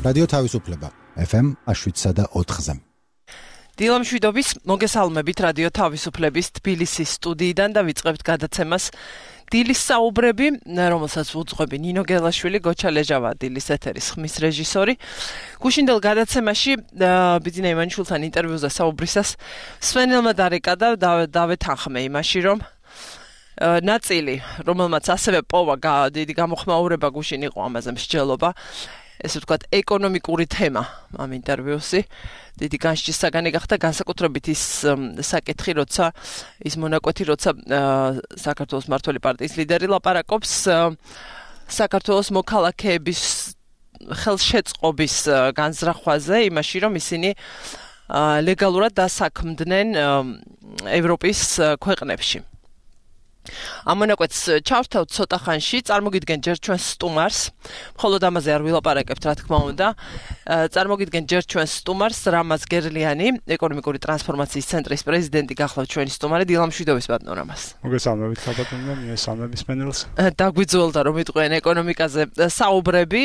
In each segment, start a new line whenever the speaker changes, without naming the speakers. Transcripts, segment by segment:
რადიო თავისუფლება FM 107.4-ზე.
დილამშვიდობის მოგესალმებით რადიო თავისუფლების თბილისის სტუდიიდან და ვიწყებთ გადაცემას დილის საუბრები, რომელსაც უძღვები ნინო გელაშვილი, გოჩა ლეჟავა დილის ეთერის ხმის რეჟისორი. გუშინდელ გადაცემაში ბიძინა ივანიშვილთან ინტერვიუზე საუბრისას სვენელმა დარეკა და დავეთანხმე იმაში, რომ ნაწილი, რომელმაც ასევე პოვა დიდი გამოხმაურება გუშინ იყო ამაზე მსჯელობა, ესე ვთქვათ, ეკონომიკური თემა ამ ინტერვიუსი. დიდი განსჯის საგანი გახდა განსაკუთრებით ის საკითხი, როცა ის მონაკვეთი, როცა საქართველოს მმართველი პარტიის ლიდერი ლაპარაკობს საქართველოს მოქალაქეების ხელშეწყობის განზრახვაზე, იმაში, რომ ისინი ლეგალურად დასაქმდნენ ევროპის ქვეყნებში. ამ მონაკვეთს ჩავთავთ ცოტა ხანში, წარმოგიდგენ ჯერ ჩვენ სტუმარს, მხოლოდ ამაზე არ ვილაპარაკებთ, რა თქმა უნდა. წარმოგიდგენ ჯერ ჩვენ სტუმარს, რამაზ გერლიანი, ეკონომიკური ტრანსფორმაციის ცენტრის პრეზიდენტი გახლავთ ჩვენი სტუმარი, დილამშვიდობის ბატონო რამაზ.
მოგესალმებით საბატონო, მიესალმების მენელს.
დაგვიძველდა რომ იტყვიან ეკონომიკაზე საუბრები,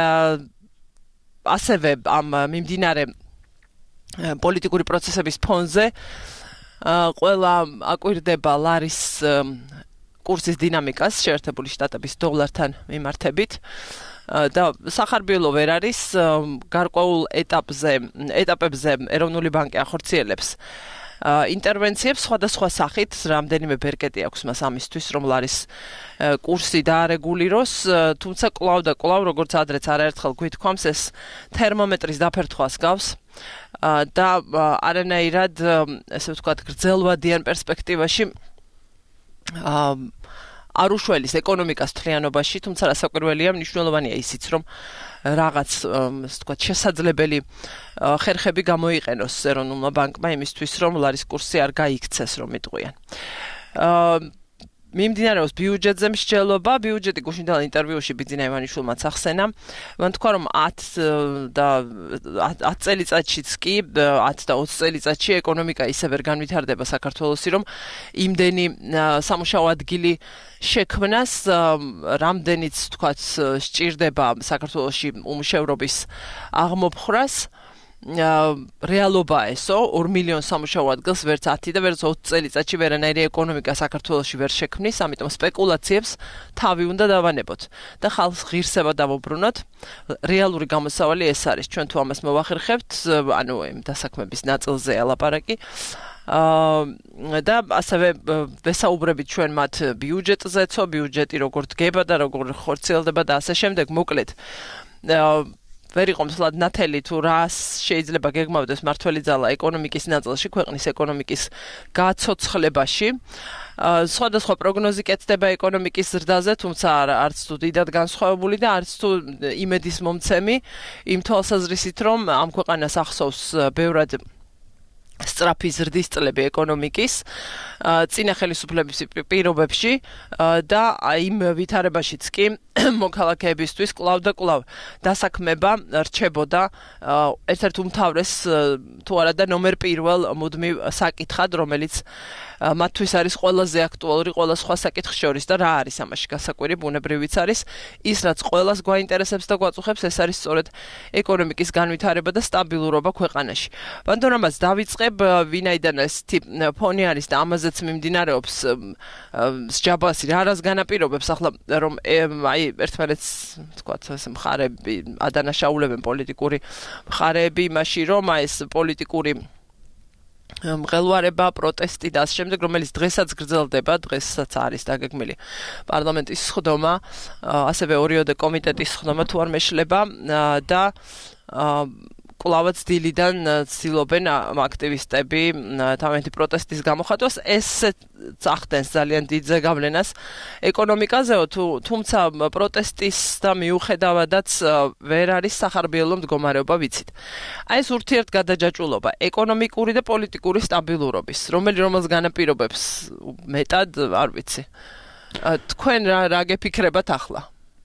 ასევე ამ მიმდინარე პოლიტიკური პროცესების ფონზე ყველა აკვირდება ლარის კურსის დინამიკას შეერთებული შტატების დოლართან მიმართებით და სახარბიელო ვერ არის გარკვეულ ეტაპებზე ეროვნული ბანკი ახორციელებს ინტერვენციებს სხვადასხვა სახით, რამდენიმე ბერკეტი აქვს მას ამისთვის, რომ ლარის კურსი დაარეგულიროს, თუმცა კვლავ როგორც ადრეც არაერთხელ გვითქვამს, ეს თერმომეტრის დაფერთვას გავს და არანაირად, ესე ვთქვათ, გრძელვადიან პერსპექტივაში არ უშველის ეკონომიკას მთლიანობაში, თუმცა რასაკვირველია, მნიშვნელოვანია ისიც, რომ რაღაც, ასე ვთქვათ, შესაძლებელი ხერხები გამოიყენოს ეროვნულმა ბანკმა იმისთვის, რომ ლარის კურსი არ გაიქცეს, რომ იტყვიან. მიმდინარეობს ბიუჯეტზე მსჯელობა, ბიუჯეტი გუშინდელ ინტერვიუში ბიძინა ივანიშვილმაც ახსენა. მან თქვა, რომ 10 წელიწადშიც კი, 10 და 20 წელიწადში ეკონომიკა ისე ვერ განვითარდება საქართველოსი, რომ იმდენი სამუშაო ადგილი შექმნას, რამდენიც, თქვათ, სჭირდება საქართველოში უმუშევრობის აღმოფხრას. რეალობაა ესო, 2 მილიონ სამუშაო ადგილს ვერც 10 და ვერც 20 წელიწადში ვერანაირი ეკონომიკა საქართველოში ვერ შექმნის, ამიტომ სპეკულაციებს თავი უნდა დავანებოთ და ხალხს ღირსება დავუბრუნოთ. რეალური გამოსავალი ეს არის, ჩვენ თუ ამას მოვახერხებთ, ანუ იმ დასაქმების ნაწილზეა ლაპარაკი. და ასევე ვესაუბრებით ჩვენ მათ ბიუჯეტზეცო, ბიუჯეტი როგორ დგება და როგორ ხორციელდება და ასე შემდეგ, მოკლედ ვერ იყო მსვლად ნათელი თუ რა შეიძლება გეგმავდეს მართველი ძალა ეკონომიკის ნაწილში, ქვეყნის ეკონომიკის გაცოცხლებაში. სხვადასხვა პროგნოზი კეთდება ეკონომიკის ზრდაზე, თუმცა არც თუ დიდად განსხვავებული და არც თუ იმედის მომცემი, იმ თვალსაზრისით, რომ ამ ქვეყანას ახსოვს ბევრად სწრაფი ზრდის წლები ეკონომიკის წინა ხელისუფლების პირობებში და იმ ვითარებაშიც კი მოქალაქეებისთვის კვლავ და კვლავ დასაქმება რჩებოდა ერთ-ერთ უმთავრეს თუ არა და ნომერ პირველ მუდმივ საკითხად, რომელიც მათთვის არის ყველაზე აქტუალური ყველა სხვა საკითხის შორის და რა არის ამაში გასაკვირი, ბუნებრივიც არის ის, რაც ყველას გვაინტერესებს და გვაწუხებს, ეს არის სწორედ ეკონომიკის განვითარება და სტაბილურობა ქვეყანაში. ბატონო რამაზ, დავიწყებ, ვინაიდან ეს ფონი არის და ამაზეც მიმდინარეობს სჯაბასი, რა რას განაპირობებს ახლა, რომ აი ერთმანეთს, თქვათ, ეს მხარეები ადანაშაულებენ პოლიტიკური მხარეები იმაში, რომ ეს პოლიტიკური მღელვარება, პროტესტი და ასე შემდეგ, რომელიც დღესაც გრძელდება, დღესაც არის დაგეგმილი პარლამენტის სხდომა, ასევე ორიოდე კომიტეტის სხდომა თუ არ მეშლება და კვლავაც დილიდან ცდილობენ აქტივისტები თავიანთი პროტესტის გამოხატვას. ეს ახდენს ძალიან დიდ ზეგავლენას ეკონომიკაზეო, თუმცა პროტესტის და მიუხედავადაც ვერ არის სახარბიელო მდგომარეობა, ვიცით. აი ეს ურთიერთგადაჯაჭვულობა ეკონომიკური და პოლიტიკური სტაბილურობის, რომელს განაპირობებს მეტად, არ ვიცი. თქვენ რა გეფიქრებათ ახლა?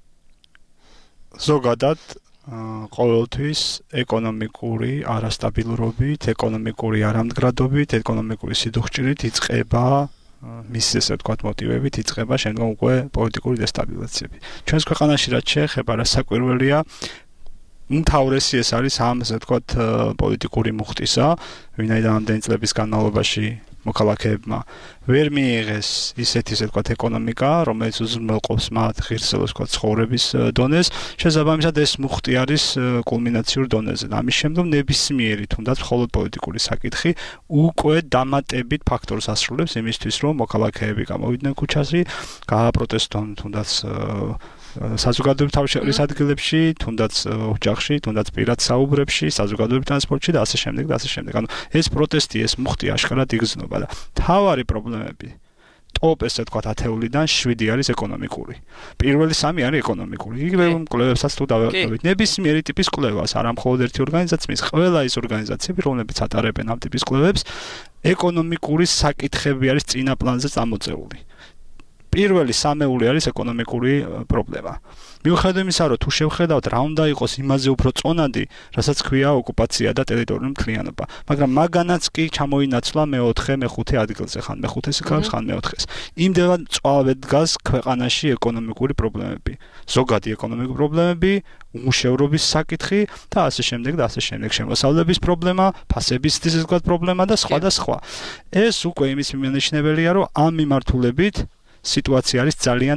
ზოგადად ყოველთვის ეკონომიკური არასტაბილურობით, ეკონომიკური არამდგრადობით, ეკონომიკური სიდუხჭირით იწყება მის ესე ვთქვათ მოტივებით იწყება შემდგომ უკვე პოლიტიკური დესტაბილიზაციები. ჩვენს ქვეყანაში რაც შეეხება, რა საკვირველია, უმთავრესი ეს არის ამ ასე ვთქვათ პოლიტიკური მუხტისა, ვინაიდან ამდენი წლების განმავლობაში მოქალაქეებმა ვერ მიიღეს ისეთი ასე ვთქვათ ეკონომიკა, რომელიც უზრუნველყოფს მათ ღირსებას ვთქვათ ცხოვრების დონეს, შესაბამისად ეს მუხტი არის კულმინაციურ დონეზე. ამის შემდგომ ნებისმიერი თუნდაც მხოლოდ პოლიტიკური საკითხი უკვე დამატებით ფაქტორს ასრულებს იმისთვის, რომ მოქალაქეები გამოვიდნენ ქუჩაზე, გააპროტესტონ თუნდაც საზოგადოებრივ თავშეყრის ადგილებში, თუნდაც ოჯახში, თუნდაც პირად საუბრებში, საზოგადოებრივ ტრანსპორტში და ასე შემდეგ და ასე შემდეგ. ანუ ეს პროტესტი, ეს მუხტი აშკარად იგრძნობა და თავარი პრობლემები ტოპ ესე ვთქვათ 10-დან 7 არის ეკონომიკური. პირველი 3 არის ეკონომიკური. იგივე კვლევებსაც თუ დავაყენებთ. ნებისმიერი ტიპის კვლევას, არა მხოლოდ ერთი ორგანიზაციის, ყველა ის ორგანიზაციები, რომლებიც ატარებენ ამ ტიპის კვლევებს, ეკონომიკური საკითხები არის წინა პლანზე წამოწეული. პირველი სამეული არის ეკონომიკური პრობლემა. მიუხედავად იმისა, რომ თუ შევხედავთ რა უნდა იყოს იმაზე უფრო წონადი, რასაც ქვია ოკუპაცია და ტერიტორიული მთლიანობა, მაგრამ მაგანაც კი ჩამოინაცვლა მე-4, მე-5 ადგილზე, ხან მე-5-ეს იქნებს, ხან მე-4-ეს. იმდენად წვალვედ დგას ქვეყანაში ეკონომიკური პრობლემები, ზოგადი ეკონომიკური პრობლემები, უმუშევრობის საკითხი და ასე შემდეგ და ასე შემდეგ, შემოსავლების პრობლემა, ფასების ისე ვთქვათ პრობლემა და სხვა და სხვა. ეს უკვე იმის მიმანიშნებელია, რომ ამ მიმართულებით სიტუაცია არის ძალიან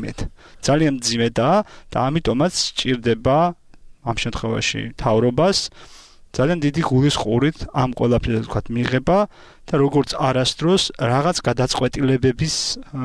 მძიმედაა და ამიტომაც სჭირდება ამ შემთხვევაში მთავრობას ძალიან დიდი გულისყურით ამ ყველაფერზე ვთქვათ მიღება და როგორც არასდროს რაღაც გადაწყვეტილებების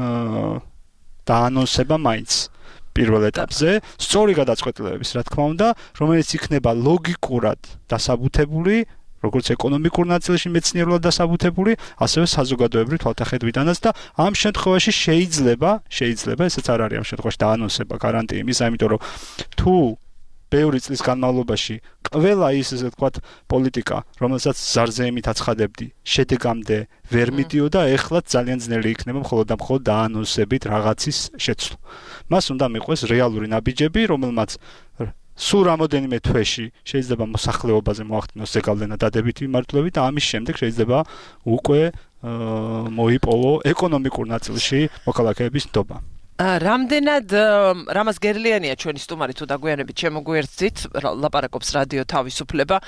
დაანონსება მაინც პირველ ეტაპზე, სწორი გადაწყვეტილებების, რა თქმა უნდა, რომელიც იქნება ლოგიკურად დასაბუთებული, როგორც ეკონომიკურ ნაწილში მეცნიერულად დასაბუთებული, ასევე საზოგადოებრივ თვალთახედვიდანაც და ამ შემთხვევაში შეიძლება, ესეც არ არის ამ შემთხვევაში დაანონსება გარანტია იმისა, იმიტომ რომ თუ ბევრი წლის განმავლობაში ყველა ის ესე ვთქვათ პოლიტიკა, რომელსაც ზარზეიმით აცხადებდი, შედეგამდე ვერ მიდიოდა, ეხლა ძალიან ძნელი იქნება მხოლოდ და მხოლოდ დაანონსებით რაღაცის შეცვლა. მას უნდა მიყვეს რეალური ნაბიჯები, რომელმაც სულ რამოდენიმე თვეში შეიძლება მოსახლეობაზე მოახდინოს ზეგავლენა დადებითი მიმართულებით და ამის შემდეგ შეიძლება უკვე მოიპოვო ეკონომიკურ ნაწილში მოქალაქეების ნდობა.
რამდენად რამას გერლიანია ჩვენი სტუმარი თუ დაგვიანებით შემოგვიერთდით ლაპარაკობს რადიო თავისუფლება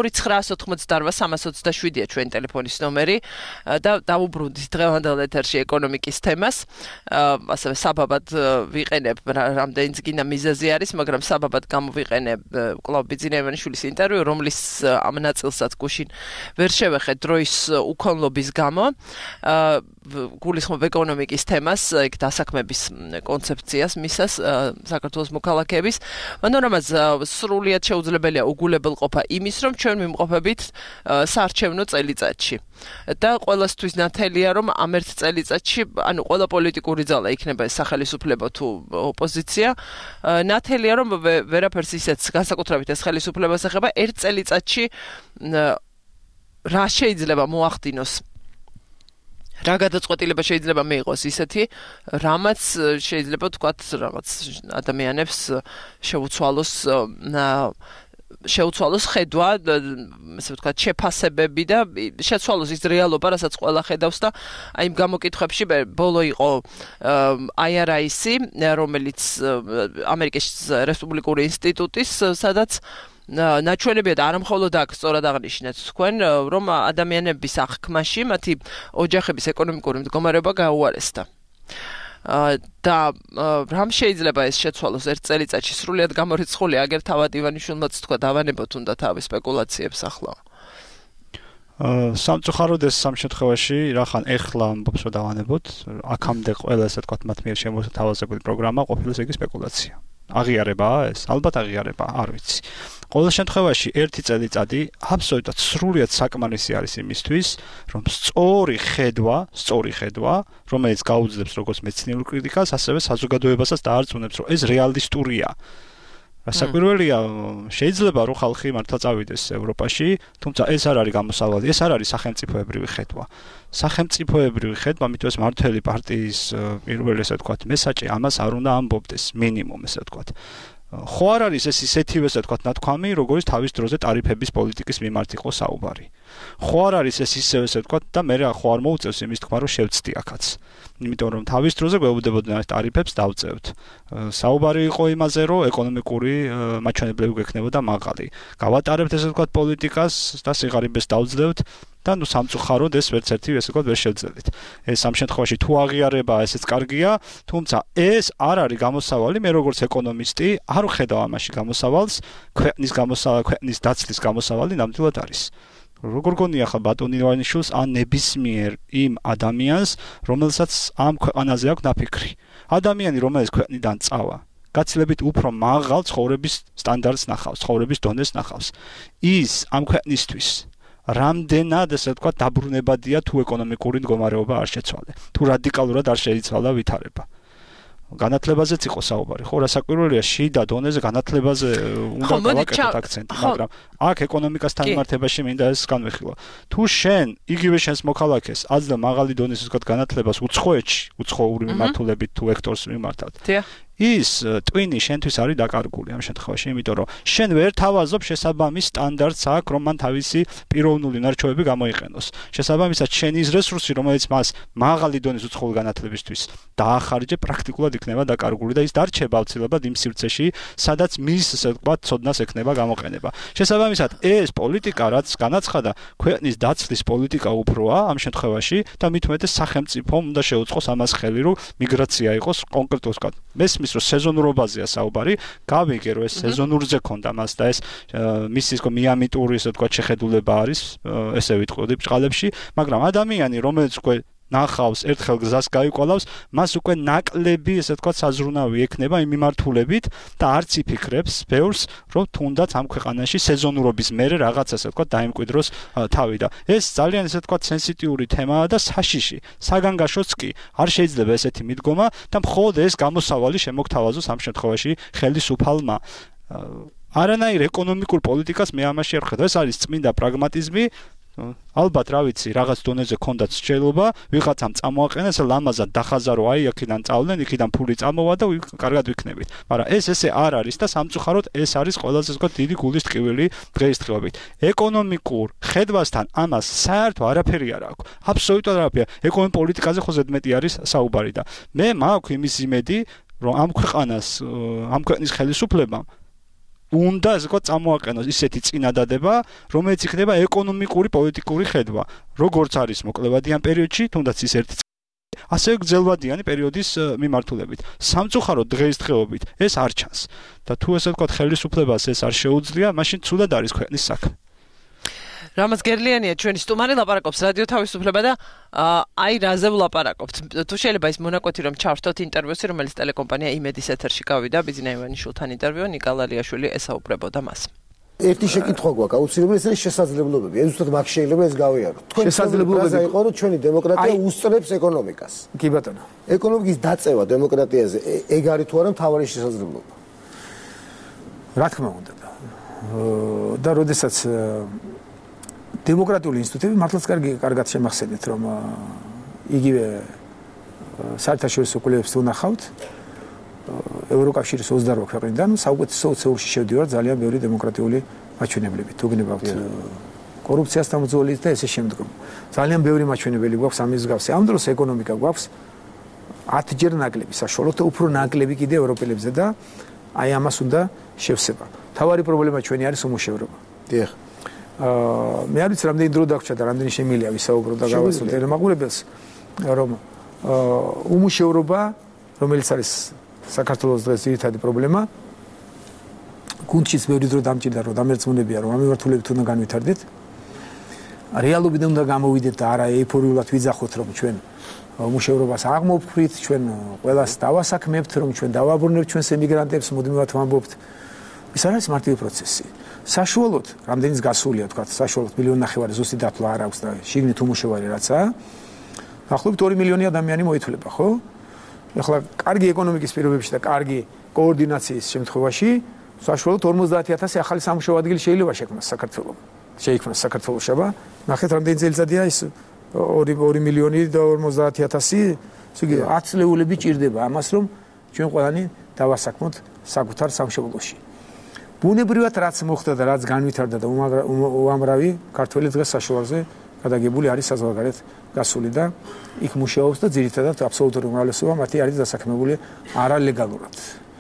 2988327-ია ჩვენი ტელეფონის ნომერი და დავუბრუნდით დღევანდელ ეთერში ეკონომიკის თემას ასევე საბაბად ვიყენებ რამდენიც გინდა მიზეზი არის მაგრამ საბაბად გამოვიყენებ კლავ ბიძინეევანიშვილის ინტერვიუ რომლის ამ ნაწილსაც გუშინ ვერ შევეხეთ დროის უქონლობის გამო გულისხმობ ეკონომიკის თემას იქ დასაქმების კონცეფციას მისას საქართველოს მოქალაქეების მაგრამ რამაც სრულიად შეუძლებელია უგულებელყოფა იმის რომ ჩვენ მიმყოფებით საარჩევნო წელიწადში და ყველასთვის ნათელია რომ ამ ერთ წელიწადში ანუ ყველა პოლიტიკური ძალა იქნება ეს სახელმწიფო თუ ოპოზიცია ნათელია რომ ვერაფერს ისეთ განსაკუთრებით ეს ხელისუფლებას ეხება ერთ წელიწადში რა შეიძლება მოახდინოს რა გადაწყვეტილება შეიძლება მიიღოს ისეთი, რამაც შეიძლება თქვათ რაღაც ადამიანებს შეუცვალოს ხედვა, ასე ვთქვათ, შეფასებები და შეცვალოს ის რეალობა, რასაც ყველა ხედავს და აი იმ გამოკითხვებში ბოლო იყო IRIS-ი, რომელიც ამერიკის რესპუბლიკური ინსტიტუტის, სადაც ნაჩვენებია და არა მხოლოდ აქ სწორად აღნიშნეთ თქვენ რომ ადამიანების აღქმაში მათი ოჯახების ეკონომიკური მდგომარეობა გაუარესდა და რამ შეიძლება ეს შეცვალოს ერთ წელიწადში სრულიად გამორიცხული აგერ თავად ივანიშვილმაც თქვა დავანებოთ უნდა თავის სპეკულაციებს ახლა
სამწუხაროდ ეს სამ შემთხვევაში რახან ეხლა ამბობს რომ დავანებოთ აქამდე ყველა ესე თქვა მათ მიერ შემოთავაზებული პროგრამა ყოფილა იგი სპეკულაცია აღიარებაა ეს ალბათ აღიარება არ ვიცი ყოველ შემთხვევაში ერთი წელიწადი აბსოლუტურად სრულიად საკმარისი არის იმისთვის, რომ სწორი ხედვა, რომელიც გაუძლებს როგორც მეცნიერულ კრიტიკას, ასევე საზოგადოებასაც დაარწმუნებს, რომ ეს რეალისტურია. საკვირველია, შეიძლება რომ ხალხი მართლა წავიდეს ევროპაში, თუმცა ეს არ არის გამოსავალი, ეს არ არის სახელმწიფოებრივი ხედვა. სახელმწიფოებრივი ხედვა, მithos მართლი პარტიის პირველი ესე ვთქვათ, მესაჭი ამას არ უნდა ამბობდეს, მინიმუმ ესე ვთქვათ. ხო არ არის ეს ისეთივე ესე ვთქვათ ნათქვამი, როგორც თავის დროზე ტარიფების პოლიტიკის მიმართ იყო საუბარი. ხო არ არის ეს ისევ ესე ვთქვათ და მე ხო არ მოუწევს იმის თქმა რომ შევწდი აქაც. იმიტომ რომ თავის დროზე გვეუბნებოდნენ ეს ტარიფებს დავწევთ. საუბარი იყო იმაზე რომ ეკონომიკური მაჩვენებლები გვექნებოდა მაღალი. გავატარებთ ესე ვთქვათ პოლიტიკას და სიღარიბეს დავძლევთ და სამწუხაროდ ეს ვერც ერთი ესე ვთქვათ ვერ შევძელით. ეს ამ შემთხვევაში თუ აღიარება ესეც კარგია, თუმცა ეს არ არის გამოსავალი, მე როგორც ეკონომისტი არ ვხედავ ამაში გამოსავალს, ქვეყნის დაცლის გამოსავალი ნამდვილად არის. როგორ გონია ხა ბატონი ივანიშვილს ან ნებისმიერ იმ ადამიანს, რომელსაც ამ ქვეყანაზე აქვს ნაფიქრი. ადამიანი, რომელიც ქვეყნიდან წავა, გაცილებით უფრო მაღალ ცხოვრების სტანდარტს ნახავს, ცხოვრების დონეს ნახავს. ის ამ ქვეყნისთვის რამდენად ესე ვთქვათ დაბრუნებადია თუ ეკონომიკური მდგომარეობა არ შეცვალე, თუ რადიკალურად არ შეიცვალა ვითარება. განათლებაზეც იყო საუბარი, ხო, რასაკვირველია, შიდა დონეზე განათლებაზე უნდა გავაკეთოთ აქცენტი, მაგრამ აქ ეკონომიკასთან მიმართებაში მინდა ეს განვიხილო. თუ შენ იგივე შენს მოქალაქეს აძლევ მაღალი დონის ვთქვათ განათლებას უცხოეთში, უცხოური მიმართულებით თუ ვექტორს მიმართავთ. ის ტვინი შენთვის არის დაკარგული ამ შემთხვევაში, იმიტომ რომ შენ ვერ თავაზობ შესაბამის სტანდარტს აქვს, რომ მან თავისი პიროვნული ნარჩევები გამოიყენოს. შესაბამისად, შენის რესურსი, რომელიც მას მაღალი დონის უცხოური განათლებისთვის დაახარჯე, პრაქტიკულად იქნება დაკარგული და ის დარჩება ავცილებლად იმ სივრცეში, სადაც მის, ასე ვთქვათ, ცოდნას ექნება გამოყენება. შესაბამისად, ეს პოლიტიკა, რაც განაცხადა, ქვეყნის დაცლის პოლიტიკა უფროა ამ შემთხვევაში და მით უმეტეს სახელმწიფომ უნდა შეუწყოს ამას ხელი, რომ მიგრაცია იყოს კონკრეტულად, ვთქვათ, მესმის რომ სეზონურობაზეა საუბარი, გავიგე რომ ეს სეზონურზე ქონდა მას და ეს მისის მიამიტური ესე ვთქვათ შეხედულება არის, ესე ვიტყოდი ბჭყალებში, მაგრამ ადამიანი რომელიც უკვე ნახავს ერთხელ გზას გაიყოლავს, მას უკვე ნაკლები ესე ვთქვათ საზრუნავი ექნება იმ მიმართულებით და არც იფიქრებს ბევრს, რომ თუნდაც ამ ქვეყანაში სეზონურობის მერე რაღაც ესე ვთქვათ დაიმკვიდროს თავი და ეს ძალიან ესე ვთქვათ სენსიტიური თემაა და საშიში. საგანგაშოც კი არ შეიძლება ესეთი მიდგომა და მხოლოდ ეს გამოსავალი შემოგთავაზოს ამ შემთხვევაში ხელისუფალმა. არანაირ ეკონომიკურ პოლიტიკას მე ამაში არ ხედავ. ეს არის წმინდა პრაგმატიზმი. ალბათ რა ვიცი, რაღაც დონეზე ქონდათ სჯელობა, ვიღაცამ წამოაყენა, ეს ლამაზად დახაზა რომ აი აქედან წავლენ, იქიდან ფული წამოვა და კარგად ვიქნებით. მაგრამ ეს ესე არ არის და სამწუხაროდ ეს არის ყველაზე ზოგადად დიდი გულის ტკივილი დღეისდღეობით. ეკონომიკურ ხედვასთან ამას საერთო არაფერი არ აქვს. აბსოლუტურად არაფერი. ეკონომიკურ პოლიტიკაზე ხო ზედმეტი არის საუბარი და მე მაქვს იმის იმედი, რომ ამ ქვეყნის ხელისუფლებამ უნდა ასე ვთქვათ წამოაყენოს ისეთი წინადადება, რომელიც იქნება ეკონომიკური პოლიტიკური ხედვა, როგორც არის მოკლევადიან პერიოდში, თუნდაც ის ერთი ასევე გრძელვადიანი პერიოდის მიმართულებით. სამწუხაროდ დღეისდღეობით ეს არ ჩანს და თუ ასე ვთქვათ ხელისუფლებას ეს არ შეუძლია, მაშინ ცუდად არის ქვეყნის საქმე.
რამაზ გერლიანია ჩვენი სტუმარი ლაპარაკობს რადიო თავისუფლება და აი რაზე ვლაპარაკობთ. თუ შეიძლება ის მონაკვეთი რომ ჩავრთოთ ინტერვიუსი, რომელიც ტელეკომპანია იმედის ეთერში გავიდა, ბიზნა ივანიშვილთან ინტერვიუ, ნიკა ლიაშვილი ესაუბრებოდა მას.
ერთი შეკითხვა გვაქვს, აუცილებლად ეს არის შესაძლებლობები. ეს ზუსტად მაგ შეიძლება ეს გავიაროთ. თქვენ შესაძლებლობები იყო რომ ჩვენი დემოკრატია უსწრებს ეკონომიკას.
კი ბატონო.
ეკონომიკის დაწევა დემოკრატიაზე ეგ არის თუ არა მთავარი შესაძლებლობა?
რა თქმა უნდა. და როდესაც დემოკრატიული ინსტიტუტები მართლაც კარგად შემახსენეთ, რომ იგივე საერთაშორისო კვლევებს უნახავთ ევროკავშირის 28 ქვეყნიდან საუკეთესო 20-ში შევდივართ ძალიან ბევრი დემოკრატიული მაჩვენებლებით. თუ გნებავთ კორუფციას დამძოლით და ესე შემდგომ. ძალიან ბევრი მაჩვენებელი გვაქვს ამის მსგავსი. ამ დროს ეკონომიკა გვაქვს 10 ჯერ ნაკლები, საშუალოდ და უფრო ნაკლები კიდე ევროპელებზე და აი ამას უნდა შევსება. თავარი პრობლემა ჩვენი არის უმუშევრობა.
დიახ.
მე არ ვიცი რამდენი დრო დაგვრჩა და რამდენი შემილია ვისაუბრო და გავასწორე ელემაგურებელს, რომ უმუშევრობა, რომელიც არის საქართველოს დღეს ძირითადი პრობლემა, გუნდშიც ბევრი დრო დამჭირდა, რომ დამერწმუნებია, რომ ამ მიმართულებით უნდა განვითარდეთ. რეალობიდან უნდა გამოვიდეთ და არა ეიფორიულად ვიძახოთ, რომ ჩვენ უმუშევრობას აღმოფხვრით, ჩვენ ყველას დავასაქმებთ, რომ ჩვენ დავაბრუნებთ ჩვენს ემიგრანტებს, მუდმივად ვამბობთ. ეს არის მარტივი პროცესი. საშუალოდ, რამდენიც გასულია, თქვა, საშუალოდ 1.5 მილიონი ზუსტი დათვლა არ აქვს და შიგნით უმუშევარი რაცაა. ახლობით 2 მილიონი ადამიანი მოითვლება, ხო? ეხლა კარგი ეკონომიკის პირობებში და კარგი კოორდინაციის შემთხვევაში საშუალოდ 50,000 ახალი სამუშაო ადგილი შეიძლება შექმნას საქართველოში, აბა. ნახეთ, რამდენი წელიწადია ის 2 მილიონი და 50,000, ისე 10 წლეულები ჭირდება ამას, რომ ჩვენ ყველანი დავასაქმოთ საკუთარ სამშობლოში. ბუნებრივად რაც მოხდა და რაც განვითარდა და უამრავი ქართველი დღეს საშუალზე გადაგებული არის საზღვარგარეთ გასული და იქ მუშაობს და ძირითადად აბსოლუტური უმრავლესობა მათი არის დასაქმებული არალეგალურად.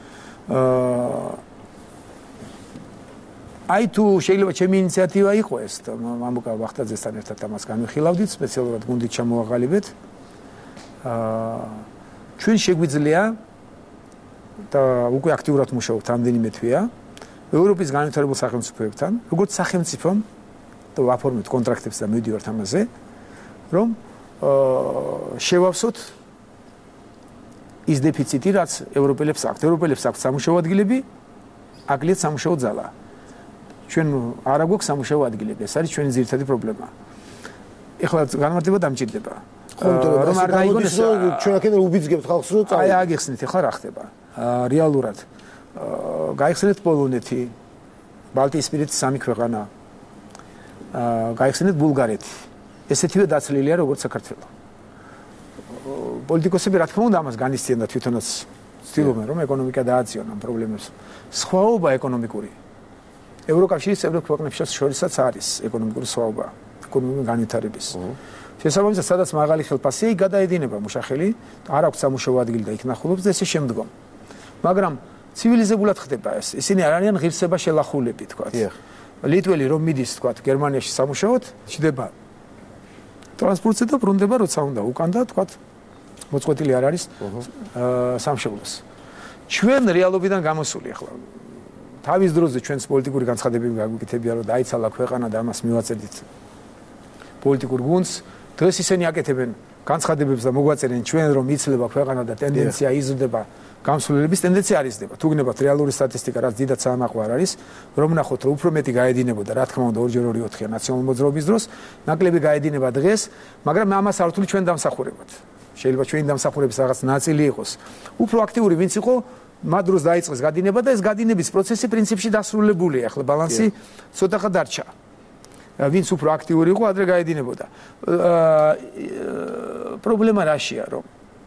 აი თუ შეიძლება ჩემი ინიციატივა იყო ეს და მამუკა ვახტაძესთან ერთად ამას განვიხილავდით, სპეციალურად გუნდით ჩამოვაყალიბეთ. ჩვენ შეგვიძლია და უკვე აქტიურად მუშაობთ რამდენიმე თვეა ევროპის განვითარებულ სახელმწიფოებთან, როგორც სახელმწიფომ და ვაფორმებთ კონტრაქტებს და მივდივართ ამაზე, რომ შევავსოთ ის დეფიციტი, რაც ევროპელებს აქვთ. ევროპელებს აქვთ სამუშაო ადგილები, აკლიათ სამუშაო ძალა. ჩვენ არ აგვაქვს სამუშაო ადგილები, ეს არის ჩვენი ძირითადი პრობლემა. ეხლა განმარტება დამჭირდება.
რომ არ დაიგონოს ჩვენ აქედან უბიძგებთ ხალხს რომ
აი აგიხსნით ეხლა რა ხდება. რეალურად გაიხსნეთ პოლონეთი, ბალტიისპირეთის სამი ქვეყანა, გაიხსნეთ ბულგარეთი. ესეთივე დაცლილია როგორც საქართველო. პოლიტიკოსები რა თქმა უნდა ამას განიცდიან და თვითონაც ცდილობენ რომ ეკონომიკა დააწიონ ამ პრობლემებს. სხვაობა ეკონომიკური ევროკავშირის წევრ ქვეყნებს შორისაც არის ეკონომიკური სხვაობა, ეკონომიკური განვითარების. შესაბამისად, სადაც მაღალი ხელფასია, იქ გადაედინება მუშახელი, არ აქვს სამუშაო ადგილი და იქ ნახულობს და ესე შემდგომ. მაგრამ ცივილიზებულად ხდება ეს. ისინი არ არიან ღირსება შელახულები, თქვათ. ლიტველი რომ მიდის, თქვათ, გერმანიაში სამუშაოდ, ჩდება ტრანსპორტზე და ბრუნდება როცა უნდა უკან და თქვათ მოწყვეტილი არ არის სამშობლოს. ჩვენ რეალობიდან გამოსული ახლა თავის დროზე ჩვენს პოლიტიკური განცხადებები გაგვიკეთებია რომ დაიცალა ქვეყანა და ამას მივაწერდით პოლიტიკურ გუნდს. დღეს ისინი აკეთებენ განცხადებებს და მოგვაწერენ ჩვენ რომ იცლება ქვეყანა და ტენდენცია იზრდება, გამსვლელების ტენდენცია არ იზრდება. თუ გნებათ რეალური სტატისტიკა, რაც დიდად საამაყო არ არის, რომ ნახოთ რომ უფრო მეტი გაედინებოდა, რა თქმა უნდა 2/2-4-ია ნაციონალური მოძრაობის დროს, ნაკლები გაედინება დღეს, მაგრამ ამას არ ვთვლი ჩვენ დამსახურებად. შეიძლება ჩვენი დამსახურების რაღაც ნაწილი იყოს. უფრო აქტიური ვინც იყო, მათ დროს დაიწყეს გადინება და ეს გადინების პროცესი პრინციპში დასრულებულია. ახლა ბალანსი ცოტახა დარჩა. ვინც უფრო აქტიური იყო, ადრე გაედინებოდა. პრობლემა რაშია, რომ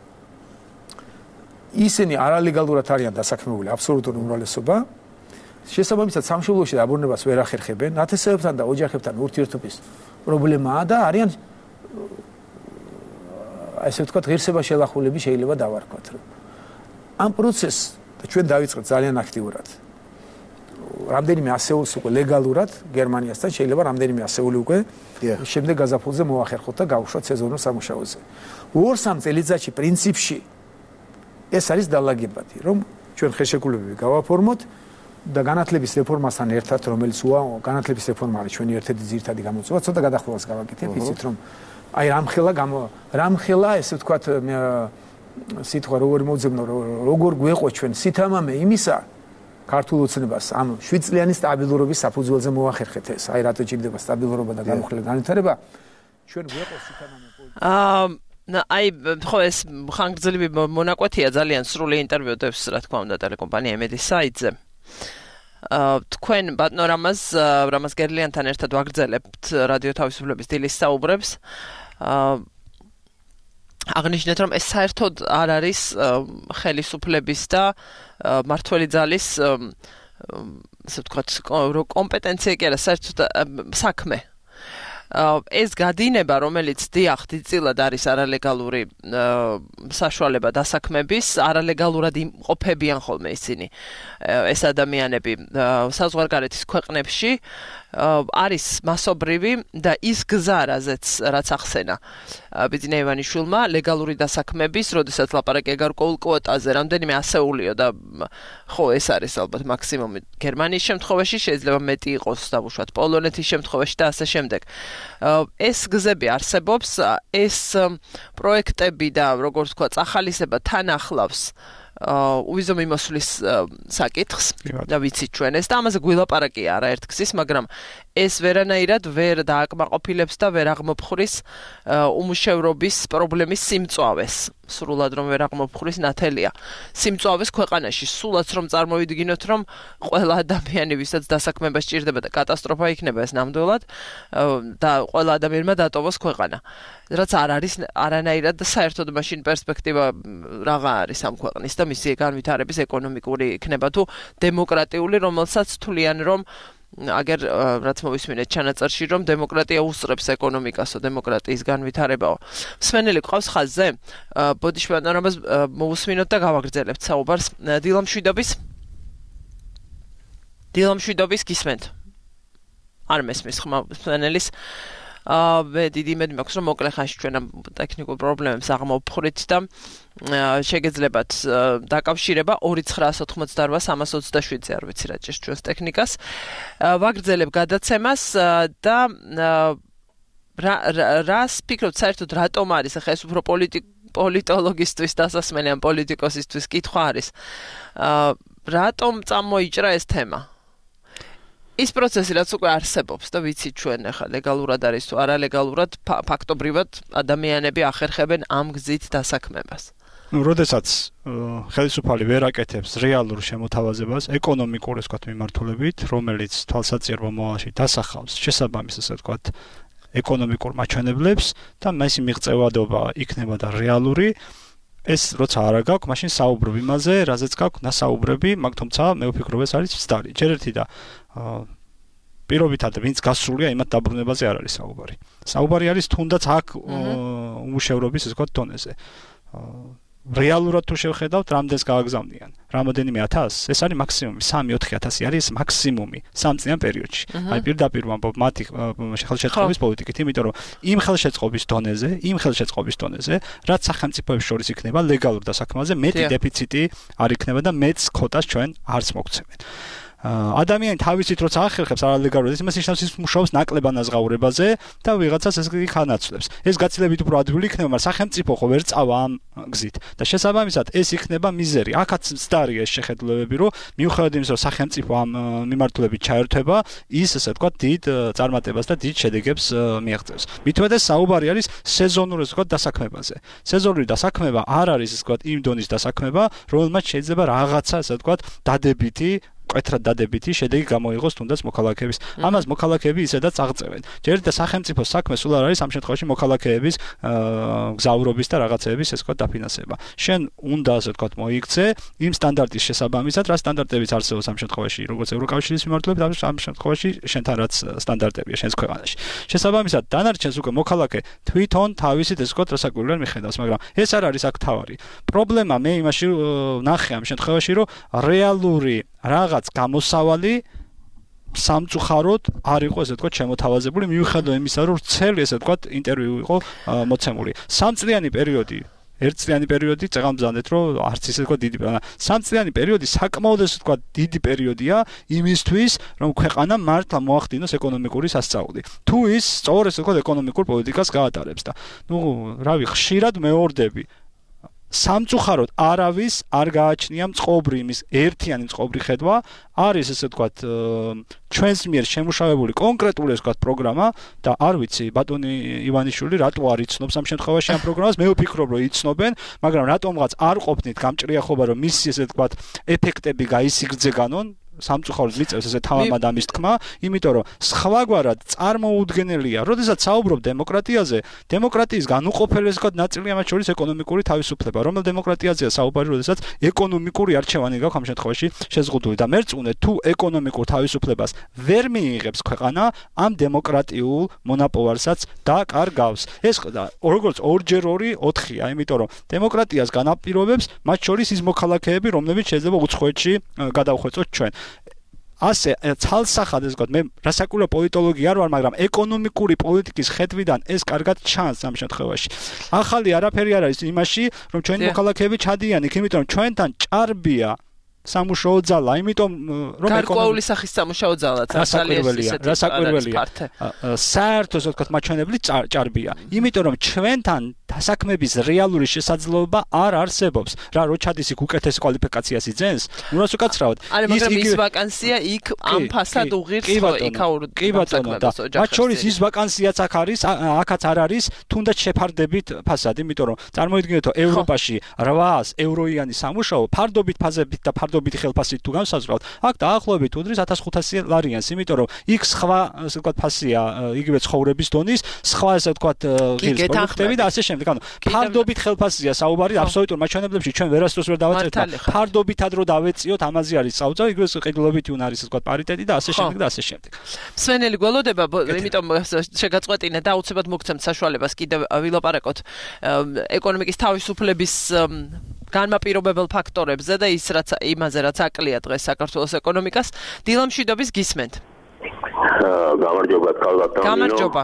ისინი არალეგალურად არიან დასაქმებული აბსოლუტური უმრავლესობა. შესაბამისად, სამშობლოში დაბრუნებას ვერ ახერხებენ, ნათესავებთან და ოჯახებთან ურთიერთობის პრობლემაა და არიან ასე ვთქვათ, ღირსება შელახულები შეიძლება დავარქვათ, რომ ამ პროცესს ჩვენ დავიწყეთ ძალიან აქტიურად. რამდენიმე ასეულს უკვე ლეგალურად გერმანიასთან შეიძლება რამდენიმე ასეული უკვე შემდეგ გაზაფხულზე მოახერხოთ და გავუშვათ სეზონურ სამუშაოზე. 2-3 წელიწადში პრინციპში ეს არის დაალაგებადი, რომ ჩვენ ხელშეკრულებები გავაფორმოთ და განათლების რეფორმასთან ერთად, რომელიც განათლების რეფორმა არის ჩვენი ერთ-ერთი ძირითადი გამოწვევა, ცოტა გადახვევას გავაკეთებ, იცით რომ აი რამხელა ესე ვთქვათ სიტყვა როგორ მოძებნო, როგორ გვეყო ჩვენ სითამამე იმისა ქართულ ოცნებას ამ 7 წლიანი სტაბილურობის საფუძველზე მოახერხეთ ეს. აი რატო ჭირდება სტაბილურობა და განუხრელი განვითარება? ჩვენ გვეყო სითამამე
აი ხო ეს ხანგრძლივი მონაკვეთია ძალიან სრული ინტერვიუ დევს რა თქმა უნდა ტელეკომპანია იმედის საიტზე. თქვენ ბატონო რამაზ გერლიანთან ერთად ვაგრძელებთ რადიო თავისუფლების დილის საუბრებს. აღნიშნეთ რომ ეს საერთოდ არ არის ხელისუფლების და მართველი ძალის ასე ვთქვათ კომპეტენცია კი არა საერთოდ საქმე. ეს გადინება, რომელიც დიახ, დიდწილად არის არალეგალური საშუალება დასაქმების, არალეგალურად იმყოფებიან ხოლმე ისინი ეს ადამიანები საზღვარგარეთის ქვეყნებში არის მასობრივი და ის გზა, რაც ახსენა ბიძინა ივანიშვილმა, ლეგალური დასაქმების, როდესაც ლაპარაკია გარკვეულ კვოტაზე, რამდენიმე ასეულიო და ხო, ეს არის ალბათ მაქსიმუმი გერმანიის შემთხვევაში, შეიძლება მეტი იყოს დავუშვათ პოლონეთის შემთხვევაში და ასე შემდეგ. ეს გზები არსებობს, ეს პროექტები და როგორც თქვა, წახალისება თან ახლავს უვიზო მიმოსვლის საკითხს და ვიცით ჩვენ ეს და ამაზე გვილაპარაკია არაერთგზის, მაგრამ ეს ვერანაირად ვერ დააკმაყოფილებს და ვერ აღმოფხრის უმუშევრობის პრობლემის სიმწვავეს. სრულად რომ ვერ აღმოფხრის ნათელია. სიმწვავეს ქვეყანაში, სულაც რომ წარმოვიდგინოთ, რომ ყველა ადამიანი, ვისაც დასაქმება სჭირდება და კატასტროფა იქნება ეს ნამდვილად და ყველა ადამიანმა დატოვოს ქვეყანა. რაც არ არის არანაირად და საერთოდ მაშინ პერსპექტივა რაღა არის ამ ქვეყნის და მისი განვითარების ეკონომიკური იქნება თუ დემოკრატიული, რომელსაც თვლიან რომ აგერ რაც მოვისმინეთ ჩანაწერში რომ დემოკრატია უსწრებს ეკონომიკასო, დემოკრატიის განვითარებაო. მსმენელი ყავს ხაზზე? ბოდიშვენ ამას მოვისმინოთ და გავაგრძელებთ საუბარს. დილამშვიდობის გისმენთ. არ მესმის ხმა მსმენელის. მე დიდი იმედი მაქვს რომ მოკლე ხანში ჩვენ ამ ტექნიკურ პრობლემებს აღმოვფხვრით და შეგეძლებათ დაკავშირება 2988-327-ზე არ ვიცი რა ჭირს ჩვენს ტექნიკას. ვაგრძელებ გადაცემას და რას ფიქრობთ საერთოდ რატომ არის ახლა ეს უფრო პოლიტოლოგისტვის დასასმელი ან პოლიტიკოსისთვის კითხვა არის. რატომ წამოიჭრა ეს თემა? ის პროცესი რაც უკვე არსებობს და ვიცით ჩვენ ახლა ლეგალურად არის თუ არალეგალურად ფაქტობრივად ადამიანები ახერხებენ ამ გზით დასაქმებას.
როდესაც ხელისუფალი ვერ აკეთებს რეალურ შემოთავაზებას ეკონომიკურ ასე ვთქვათ მიმართულებით, რომელიც თვალსაჩინო მომავალში დასახავს შესაბამის ასე ვთქვათ ეკონომიკურ მაჩვენებლებს და მისი მიღწევადობა იქნება და რეალური ეს როცა არა გაქვს, მაშინ საუბრობ იმაზე, რაზეც გაქვს ნასაუბრები, მაგრამ თუმცა მე ვფიქრობ ეს არის ცდარი. ჯერ ერთი და პირობითად ვინც გასულია იმათ დაბრუნებაზე არ არის საუბარი. საუბარი არის თუნდაც აქ უმუშევრობის ასე ვთქვათ დონეზე. რეალურად თუ შევხედავთ, რამდენს გააგზავნიან? რამოდენიმე 1000? ეს არის მაქსიმუმი, 3-4 არის მაქსიმუმი 3 წლიან პერიოდში. აი პირდაპირ ვამბობ მათი ხელშეწყობის პოლიტიკით, იმიტომ რომ იმ ხელშეწყობის დონეზე, რაც სახელმწიფოებს შორის იქნება ლეგალურ დასაქმაზე, მეტი დეფიციტი არ იქნება და მეც ქოტას ჩვენ არც მოგცემენ. ადამიანი თავისით როცა ახერხებს არალეგალურად იმას ნიშნავს ის მუშაობს ნაკლებად ანაზღაურებაზე და ვიღაცას ეს განაცვლებს. ეს გაცილებით უფრო ადვილი იქნება, მაგრამ სახელმწიფო ხო ვერ წავა ამ გზით და შესაბამისად ეს იქნება მიზერი. აქაც ცდარია ეს შეხედულებები, რომ მიუხედავად იმისა, რომ სახელმწიფო ამ მიმართულებით ჩაერთვება, ის ასე ვთქვათ დიდ წარმატებას და დიდ შედეგებს მიაღწევს. მithumetes საუბარი არის სეზონურ ასე ვთქვათ დასაქმებაზე. სეზონური დასაქმება არ არის ასე ვთქვათ იმ დონის დასაქმება, რომელმაც შეიძლება რაღაცა ასე ვთქვათ დადებითი მკვეთრად დადებითი შედეგი გამოიღოს თუნდაც მოქალაქეების. ამას მოქალაქეები ისედაც აღწევენ. ჯერ და სახელმწიფოს საქმე სულ არ არის ამ შემთხვევაში მოქალაქეების გზავრობის და რაღაცეების ეს ვთქვათ დაფინანსება. შენ უნდა ასე ვთქვათ მოიქცე იმ სტანდარტის შესაბამისად, რა სტანდარტებიც არსებობს ამ შემთხვევაში, როგორც ევროკავშირის მიმართულებით, ამ შემთხვევაში შენთან რაც სტანდარტებია შენს ქვეყანაში. შესაბამისად, დანარჩენს უკვე მოქალაქე თვითონ თავისით ეს ვთქვათ რასაკვირველად მიხედავს, მაგრამ ეს არ არის აქ თავარი. პრობლემა მე იმაში ნახე ამ შემთხვევაში, რომ რეალური რაღაც გამოსავალი სამწუხაროდ არ იყო ესე ვთქვათ შემოთავაზებული მიუხედავად იმისა რომ ვრცელი ესე ვთქვათ ინტერვიუ იყო მოცემული 3 წლიანი პერიოდი 1 წლიანი პერიოდი წეგამბზანდეთ რომ არც ისე ვთქვათ დიდი 3 წლიანი პერიოდი საკმაოდ ესე ვთქვათ დიდი პერიოდია იმისთვის რომ ქვეყანა მართლა მოახდინოს ეკონომიკური სასწაული თუ ის სწორ ესე ვთქვათ ეკონომიკურ პოლიტიკას გაატარებს და რავი ხშირად მეორდები სამწუხაროდ არავის არ გააჩნია მწყობრი იმის ერთიანი მწყობრი ხედვა არის ესე ვთქვათ ჩვენს მიერ შემუშავებული კონკრეტული ესე ვთქვათ პროგრამა და არ ვიცი ბატონი ივანიშვილი რატო არ იცნობს ამ შემთხვევაში ამ პროგრამას მე ვფიქრობ რომ იცნობენ მაგრამ რატომღაც არ ყოფნით გამჭრიახობა რომ მისი ესე ვთქვათ ეფექტები გაისიგრძეგანონ სამწუხაროდ მიწევს ესე თავამად ამის თქმა, იმიტომ რომ სხვაგვარად წარმოუდგენელია, როდესაც საუბრობ დემოკრატიაზე, დემოკრატიის განუყოფელეს ვთქვათ ნაწილია მათ შორის ეკონომიკური თავისუფლება, რომელ დემოკრატიაზეა საუბარი, როდესაც ეკონომიკური არჩევანი გაქვს ამ შემთხვევაში შეზღუდული და მერწუნე თუ ეკონომიკურ თავისუფლებას ვერ მიიღებს ქვეყანა ამ დემოკრატიულ მონაპოვარსაც დაკარგავს. ეს როგორც 2x2 4-ია, იმიტომ რომ დემოკრატიას განაპირობებს მათ შორის ის მოქალაქეები, რომლებიც შეიძლება უცხოეთში გადავხვეწოთ ჩვენ. ასე ცალსახად ეს ვთქვათ მე რასაკვირველი პოლიტოლოგი არ ვარ მაგრამ ეკონომიკური პოლიტიკის ხედვიდან ეს კარგად ჩანს ამ შემთხვევაში ახალი არაფერი არ არის იმაში რომ ჩვენი მოქალაქეები ჩადიან იქ იმიტომ რომ ჩვენთან ჭარბია სამუშაო ძალა იმიტომ რომ
გარკვეული სახის სამუშაო ძალაც
რასაკვირველია საერთოდ ასე ვთქვათ მაჩვენებლით ჭარბია იმიტომ რომ ჩვენთან დასაქმების რეალური შესაძლებლობა არ არსებობს რა რო ჩადის იქ უკეთეს კვალიფიკაციას იძენს ნუ რას უკაცრავად
მაგრამ ის ვაკანსია იქ ამ ფასად უღირს იქაურ
კი ბატონო და მათ შორის ის ვაკანსიაც აქ არის აქაც არ არის თუნდაც შეფარდებით ფასად იმიტომ რომ წარმოიდგინეთ რომ ევროპაში 800 ევროიანი სამუშაო ფარდობით ფაზებით და ფარდობით ხელფასით თუ განსაზღვრავთ, აქ დაახლოებით უდრის 1500 ლარიანს, იმიტომ რომ იქ სხვა ასე ვთქვათ ფასია, იგივე ცხოვრების დონის, სხვა ასე ვთქვათ ღირს პროდუქტები და ასე შემდეგ. ანუ ფარდობით ხელფასია საუბარი, აბსოლუტურ მაჩვენებლებში ჩვენ ვერასდროს ვერ დავაწერთ. ფარდობითად რო დავეციოთ, ამაზე არის საუბარი, იგივე ყიდულობითი უნდა არის ასე ვთქვათ პარიტეტი და ასე შემდეგ და ასე შემდეგ.
მსმენელი გველოდება, იმიტომ შეგაწყვეტინა და უცებად მოგცემთ საშუალებას კიდევ ვილაპარაკოთ ეკონომიკის თავისუფლების განმაპირობებელ ფაქტორებზე და იმაზე რაც აკლია დღეს საქართველოს ეკონომიკას. დილა მშვიდობის გისმენთ.
გამარჯობა
გამარჯობა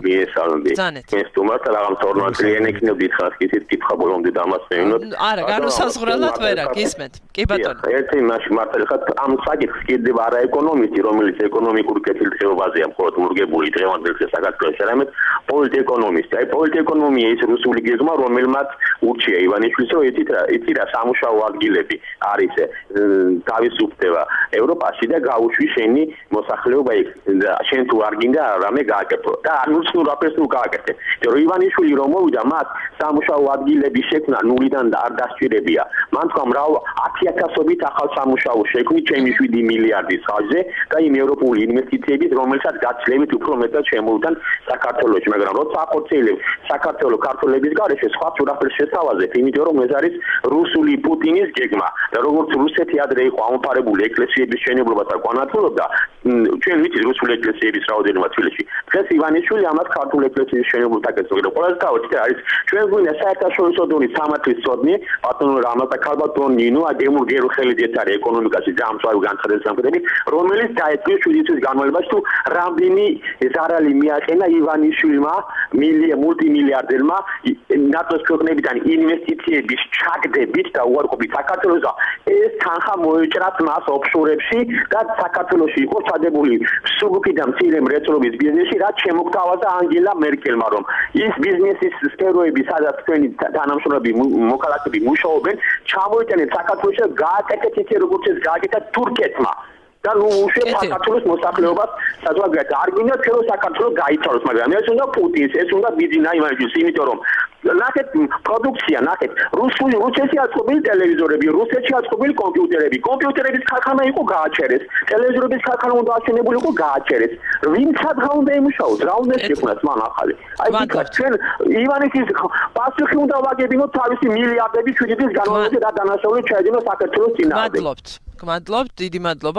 ეს თუმცა რაღაც ფორმატიანი იქნება დიდხანს ისიც კითხა ბოლომდე დამასწრებინოთ
არა განუსაზღვრელად ვერა გისმენთ კი ბატონო
ერთი მაშინ მართალი ხარ ამ საკითხს კიდევ არა ეკონომისტი რომელიც ეკონომიკურ კეთილდღეობაზეა მხოლოდ მორგებული დღევანდელ საქართველოს არამედ პოლიტეკონომისტი აი პოლიტეკონომია ის რუსული გეგმა რომელმაც ურჩია ივანიშვილს რომ იცი რა სამუშაო ადგილები არის თავისუფლდება ევროპაში და გაუშვი შენი მოსახლეობა იქ შენ თუ არ გინდა რამე გააკეთო და არნუცნურ აფერს თუ გააკეთე. რომ ივანიშვილი რომ მოვიდა მას სამუშაო ადგილების შექმნა ნულიდან არ დასჭირებია. მან თქვა მრავ 10000-ობით ახალ სამუშაო შექმნი ჩემი 7 მილიარდის ხარჯზე და იმ ევროპული ინვესტიციების რომელსაც გაცილებით უფრო მეტად შემოვიდან საქართველოში, მაგრამ როცა ახორციელებს საქართველოს ქართველების გარეშე სხვა სურაფერს შესთავაზეთ, იმიტომ რომ ეს არის რუსული პუტინის გეგმა და როგორც რუსეთი ადრე იყო ამოფარებული ეკლესიების მშენებლობა და განათლობდა, ჩვენ ვიცით რუსული ეკლესიების რაოდენობა თბილისში. დღეს ივანიშვილი ამას ქართულ ეკლესიის მშენებლობას აკეთებს. ყველაზე თავით არის ჩვენ გვინდა საერთაშორისო დონის სამართლის სოდნი, ბატონო რამაზ და ქალბატონ ნინო აგემურ გეროხელიძეც არის ეკონომიკაში დამსვავი განცხადების სამხედრები, რომელიც დაეწია 7 წლის განმავლობაში თუ რამდენი ზარალი მიაყენა ივანიშვილმა მულტიმილიარდერმა ნატოს ქვეყნებიდან ინვესტიციების ჩაგდებით და უარყოფით საქართველოს და ეს თანხა მოეჭრათ მას ოფშორებში და საქართველოში იყო ჩადებული სუბუქი და მცირე მრეწველობის ბიზნესში, რაც შემოგთავაზა ანგელა მერკელმა, რომ ის ბიზნესის სფეროები, სადაც თქვენი თანამშრომლები მოქალაქეები მუშაობენ, ჩამოიტანეთ საქართველოში და გააკეთეთ ისე, როგორც ეს გააკეთა თურქეთმა. და ნუ უშევ საქართველოს მოსახლეობას საზოგადოებრივად არ გვინდა თერო საქართველოს გაიცალოს, მაგრამ ეს უნდა პუტინს, ეს უნდა ბიძინა იმაჯის, იმიტომ რომ ნახეთ პროდუქცია, ნახეთ რუსეთში აწყობილი ტელევიზორები, რუსეთში აწყობილი კომპიუტერების ქარხანა იყო გააჩერეს, ტელევიზორების ქარხანა უნდა აშენებული იყო გააჩერეს. ვინც რა უნდა ემუშაოს, რა უნდა შექმნას მან ახალი. აი ჩვენ ივანიშვილის პასუხი უნდა ვაგებინოთ თავისი მილიარდები 7 წლის განმავლობაში და დანაშაული ჩაედინოს საქართველოს წინააღმდეგ.
გმადლობთ, დიდი მადლობა.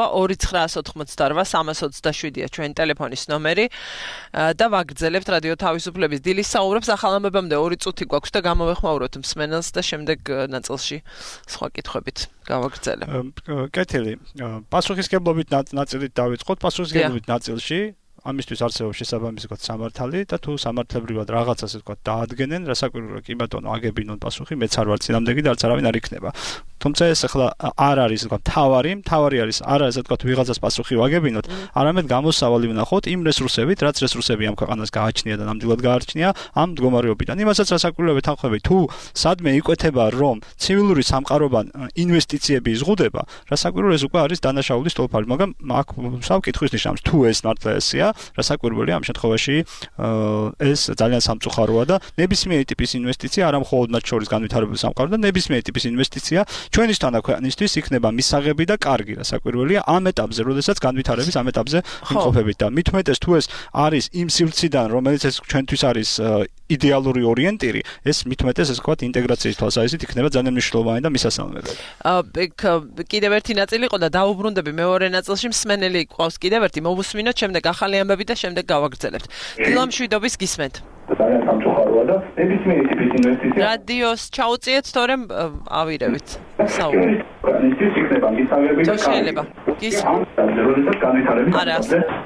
2988-327-ია ჩვენი ტელეფონის ნომერი და ვაგრძელებთ რადიო თავისუფლების დილის საუბრებს. ახალ ამბებამდე 2 წუთი გვაქვს და გამოვეხმაუროთ მსმენელს და შემდეგ ნაწილში სხვა კითხვებით გავაგრძელებ.
კეთილი. პასუხისგებლობით ნაწილით დავიწყოთ. პასუხისგებლობით ნაწილში ამისთვის არსებობს შესაბამისი სამართალი და თუ სამართლებრივად რაღაც ასე ვთქვათ დაადგენენ, რასაკვირველია კი ბატონო აგებინონ პასუხი, მეც არ ვარ წინამდეგი და არც არავინ არ იქნება. თუმცა ეს ახლა არ არის ვთქვათ თავარი არის არა ასე ვთქვათ ვიღაცას პასუხი ვაგებინოთ, არამედ გამოსავალი ვნახოთ იმ რესურსებით, რაც რესურსები ამ ქვეყანას გააჩნია და ნამდვილად გააჩნია ამ მდგომარეობიდან. იმასაც რასაკვირველია თანხმები, თუ სადმე იკვეთება რომ ცივილური სამყაროდან ინვესტიციები იზღუდება, რასაკვირველია ეს უკვე არის დანაშაულის სტოლფარი, მაგრამ აქ საკითხვის ნიშნავს თუ ეს მართლა ესეა, რასაკვირველია ამ შემთხვევაში ეს ძალიან სამწუხაროა და ნებისმიერი ტიპის ინვესტიცია არა მხოლოდ მათ შორის განვითარებულ სამყაროდან, ნებისმიერი ტიპის ინვესტიცია ჩვენისთანა ქვეყნისთვის იქნება მისაღები და კარგი, რასაკვირველია ამ ეტაპზე, როდესაც განვითარების ამ ეტაპზე ვიმყოფებით და მით უმეტეს თუ ეს არის იმ სივრციდან, რომელიც ეს ჩვენთვის არის იდეალური ორიენტირი, ეს მით უმეტეს ეს ვთქვათ ინტეგრაციის თვალსაზრისით იქნება ძალიან მნიშვნელოვანი და მისასალმებელი.
კიდევ ერთი ნაწილი იყო და დაუბრუნდები მეორე ნაწილში მსმენელი ყავს კიდევ ერთი მოვუსმინოთ, შემდეგ ახალი ამბები და შემდეგ გავაგრძელებთ. დილა მშვიდობის გისმენთ.
ძალიან სამწუხაროა და ნებისმიერი ტიპის ინვესტიცია.
რადიოს ჩაუწიეთ, თორემ ავირევით. საუბარი.
ის იქნება მისაღები და
შეიძლება. გისმენთ. არა.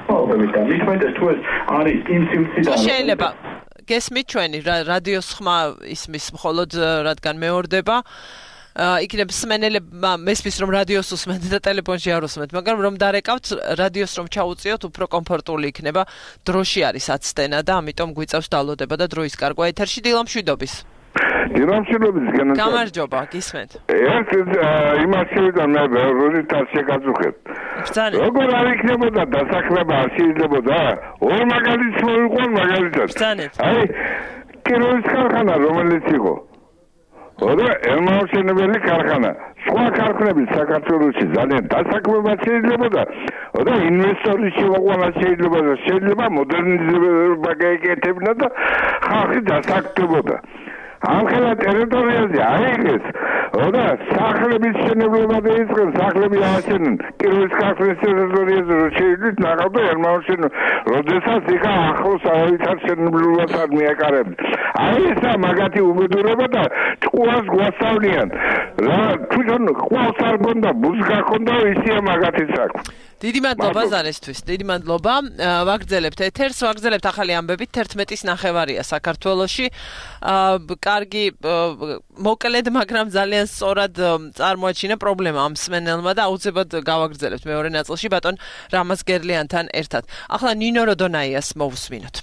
შეიძლება. გესმით ჩვენი რადიოს ხმა ისმის მხოლოდ რადგან მეორდება. იქნებ მსმენელებმა მესმის რომ რადიოს უსმენთ და ტელეფონში არ უსმენთ, მაგრამ რომ დარეკავთ რადიოს რომ ჩაუწიოთ, უფრო კომფორტული იქნება. დროში არის აცდენა და ამიტომ გვიწევს დალოდება და დროის კარგვა ეთერში. დილა მშვიდობის.
დილა მშვიდობის გენერალ.
გამარჯობა, გისმენთ.
ერთ იმას შევიდა მე როდესაც შეგაწუხეთ.
ბრძანეთ.
როგორ არ იქნებოდა დასახლება არ შეიძლებოდა? ორ მაგალითს მოვიყვან მაგალითად.
ბრძანეთ.
აი კიროვის ქარხანა რომელიც იყო და ელმაუშენებელი ქარხანა. სხვა ქარხნები საქართველოში ძალიან დასაქმებად შეიძლებოდა და ინვესტორის შემოყვანა შეიძლება მოდერნიზება გაეკეთებინა და ხალხი დასაქმებოდა. ამხელა ტერიტორიაზე აიღეს და სახლების შენობლება დაიწყეს, სახლები ააშენენ კიროვის ქართლის ტერიტორიაზე რომ შეიძლება ნახავდა ელმაუშენ როდესაც იქა ახლოს არავითარ შენობლებას არ მიაკარებდნენ. აი ესა მაგათი უბედურება და ჭკუას გვასწავლიან რა თვითონ ყავს არ გონდა მუსიკა ჰქონდა ისია მაგათი საქმე.
დიდი მადლობა ზარესთვის. დიდი მადლობა. ვაგრძელებთ ეთერს, ვაგრძელებთ ახალი ამბებით 11-ის ნახევარია საქართველოში. კარგი მოკლედ, მაგრამ ძალიან სწორად წარმოაჩინა პრობლემა ამ მსმენელმა და აუცილებლად გავაგრძელებთ მეორე ნაწილში ბატონ რამაზ გერლიანთან ერთად. ახლა ნინო როდონაიას მოვუსმინოთ.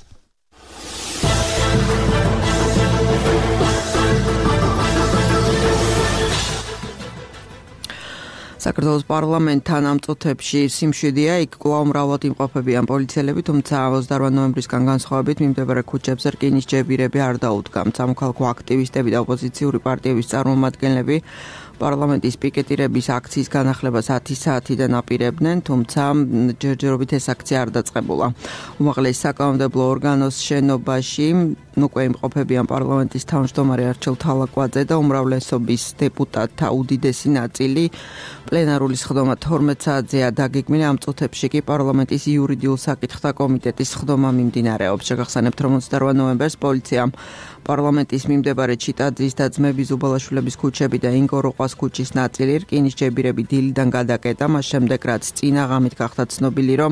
საქართველოს პარლამენტთან ამ წუთებში სიმშვიდეა, იქ კვლავ მრავლად იმყოფებიან პოლიციელები, თუმცა 28 ნოემბრისგან განსხვავებით მიმდებარე ქუჩებზე რკინის ჯებირები არ დაუდგამთ. სამოქალაქო აქტივისტები და ოპოზიციური პარტიების წარმომადგენლები პარლამენტის პიკეტირების აქციის განახლებას 10 საათიდან აპირებდნენ, თუმცა ჯერჯერობით ეს აქცია არ დაწყებულა. უმაღლესი საკანონმდებლო ორგანოს შენობაში უკვე იმყოფებიან პარლამენტის თავმჯდომარე არჩილ თალაკვაძე და უმრავლესობის დეპუტატთა უდიდესი ნაწილი. პლენარული სხდომა 12 საათზეა დაგეგმილი, ამ წუთებში კი პარლამენტის იურიდიულ საკითხთა კომიტეტის სხდომა მიმდინარეობს. შეგახსენებთ, რომ 28 ნოემბერს პოლიციამ პარლამენტის მიმდებარე ჩიტაძის და ძმები ზუბალაშვილების ქუჩები და ინგო როყვას ქუჩის ნაწილი რკინის ჯებირები დილიდან გადაკეტა, მას შემდეგ რაც წინა ღამით გახდა ცნობილი, რომ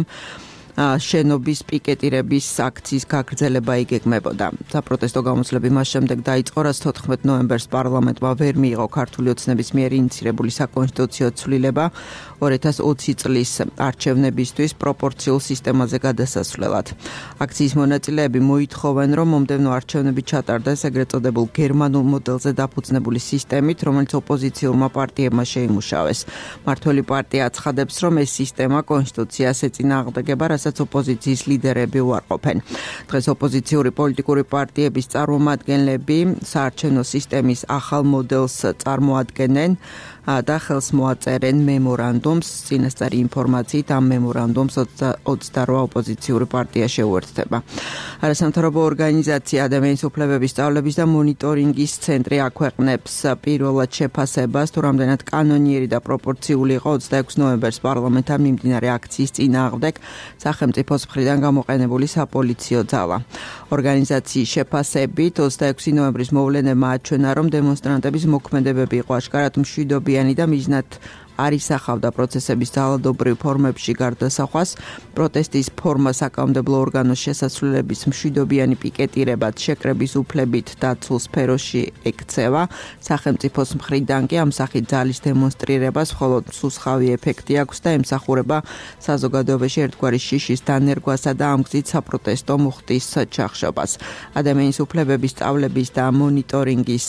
შენობის პიკეტირების აქციის გაგრძელება იგეგმებოდა. საპროტესტო გამოსვლები მას შემდეგ დაიწყო, რაც 14 ნოემბერს პარლამენტმა ვერ მიიღო ქართული ოცნების მიერ ინიცირებული საკონსტიტუციო ცვლილება 2020 წლის არჩევნებისთვის პროპორციულ სისტემაზე გადასასვლელად. აქციის მონაწილეები მოითხოვენ, რომ მომდევნო არჩევნები ჩატარდეს ეგრეთ წოდებულ გერმანულ მოდელზე დაფუძნებული სისტემით, რომელიც ოპოზიციურმა პარტიებმა შეიმუშავეს. მართველი პარტია აცხადებს, რომ ეს სისტემა კონსტიტუციას ეწინააღმდეგება, რასაც ოპოზიციის ლიდერები უარყოფენ. დღეს ოპოზიციური პოლიტიკური პარტიების წარმომადგენლები საარჩევნო სისტემის ახალ მოდელს წარმოადგენენ და ხელს მოაწერენ მემორანდუმს. წინასწარი ინფორმაციით ამ მემორანდუმს 28 ოპოზიციური პარტია შეუერთდება. არასამთავრობო ორგანიზაცია ადამიანის უფლებების სწავლების და მონიტორინგის ცენტრი აქვეყნებს პირველად შეფასებას, თუ რამდენად კანონიერი და პროპორციული იყო 26 ნოემბერს პარლამენტთან მიმდინარე აქციის წინააღმდეგ სახელმწიფოს მხრიდან გამოყენებული საპოლიციო ძალა. ორგანიზაციის შეფასებით 26 ნოემბრის მოვლენებმა აჩვენა, რომ დემონსტრანტების მოქმედებები იყო აშკარად მშვიდობიანი და მიზნად არ ისახავდა პროცესების ძალადობრივ ფორმებში გარდასახვას. პროტესტის ფორმა საკანონმდებლო ორგანოს შესასვლელების მშვიდობიანი პიკეტირებად შეკრების უფლებით დაცულ სფეროში ექცევა. სახელმწიფოს მხრიდან კი ამ სახით ძალის დემონსტრირებას მხოლოდ სუსხავი ეფექტი აქვს და ემსახურება საზოგადოებაში ერთგვარი შიშის დანერგვასა და ამ გზით საპროტესტო მუხტის ჩახშობას. ადამიანის უფლებების სწავლების და მონიტორინგის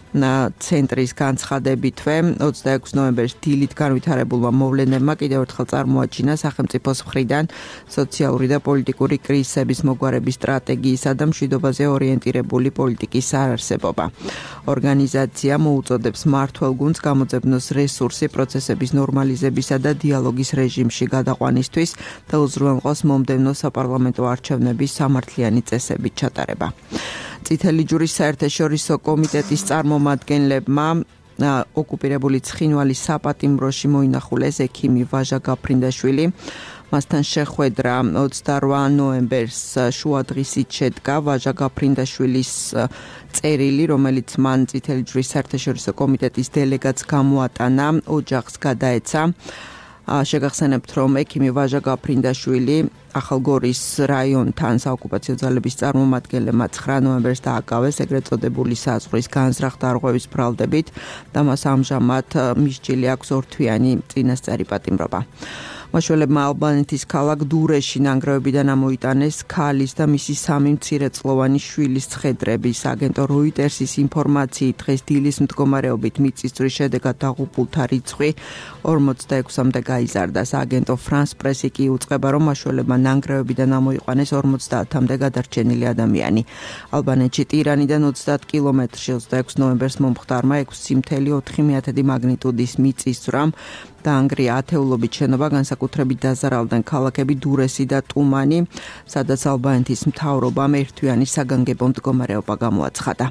ცენტრის განცხადებითვე 26 ნოემბერს დილით განვითარებულმა მოვლენებმა კიდევ ერთხელ წარმოაჩინა სახელმწიფოს მხრიდან სოციალური და პოლიტიკური კრიზისების მოგვარების სტრატეგიისა და მშვიდობაზე ორიენტირებული პოლიტიკის არარსებობა. ორგანიზაცია მოუწოდებს მმართველ გუნდს გამოძებნოს რესურსი პროცესების ნორმალიზებისა და დიალოგის რეჟიმში გადაყვანისთვის და უზრუნველყოს მომდევნო საპარლამენტო არჩევნების სამართლიანი წესებით ჩატარება. წითელი ჯვრის საერთაშორისო კომიტეტის წარმომადგენლებმა ოკუპირებული ცხინვალის საპატიმროში მოინახულეს ექიმი ვაჟა გაფრინდაშვილი. მასთან შეხვედრა 28 ნოემბერს შუადღისით შედგა. ვაჟა გაფრინდაშვილის წერილი, რომელიც მან წითელი ჯვრის საერთაშორისო კომიტეტის დელეგატს გამოატანა, ოჯახს გადაეცა. შეგახსენებთ, რომ ექიმი ვაჟა გაფრინდაშვილი ახალგორის რაიონთან საოკუპაციო ძალების წარმომადგენლებმა 9 ნოემბერს დააკავეს ეგრეთ წოდებული საზღვრის განზრახ-დარღვევის ბრალდებით და მას ამჟამად მისჯილი აქვს ორთვიანი წინასწარი პატიმრობა.
მაშველებმა ალბანეთის ქალაქ დურეში ნანგრევებიდან ამოიტანეს ქალის და მისი 3 მცირეწლოვანი შვილის ცხედრები. აგენტო როიტერსის ინფორმაციით დღეს დილის მდგომარეობით მიწისძვრის შედეგად დაღუპულთა რიცხვი 46-მდე გაიზარდა. აგენტო France Press-ი კი უწყება, რომ მაშველებმა ნანგრევებიდან ამოიყვანეს 50-მდე გადარჩენილი ადამიანი. ალბანეთში ტირანიდან 30 კილომეტრში 26 ნოემბერს მომხდარმა 6.4 მაგნიტუდის მიწისძვრამ დაანგრია ათეულობით შენობა, განსაკუთრებით დაზარალდნენ ქალაქები დურესი და ტუმანი, სადაც ალბანეთის მთავრობამ ერთთვიანი საგანგებო მდგომარეობა გამოაცხადა.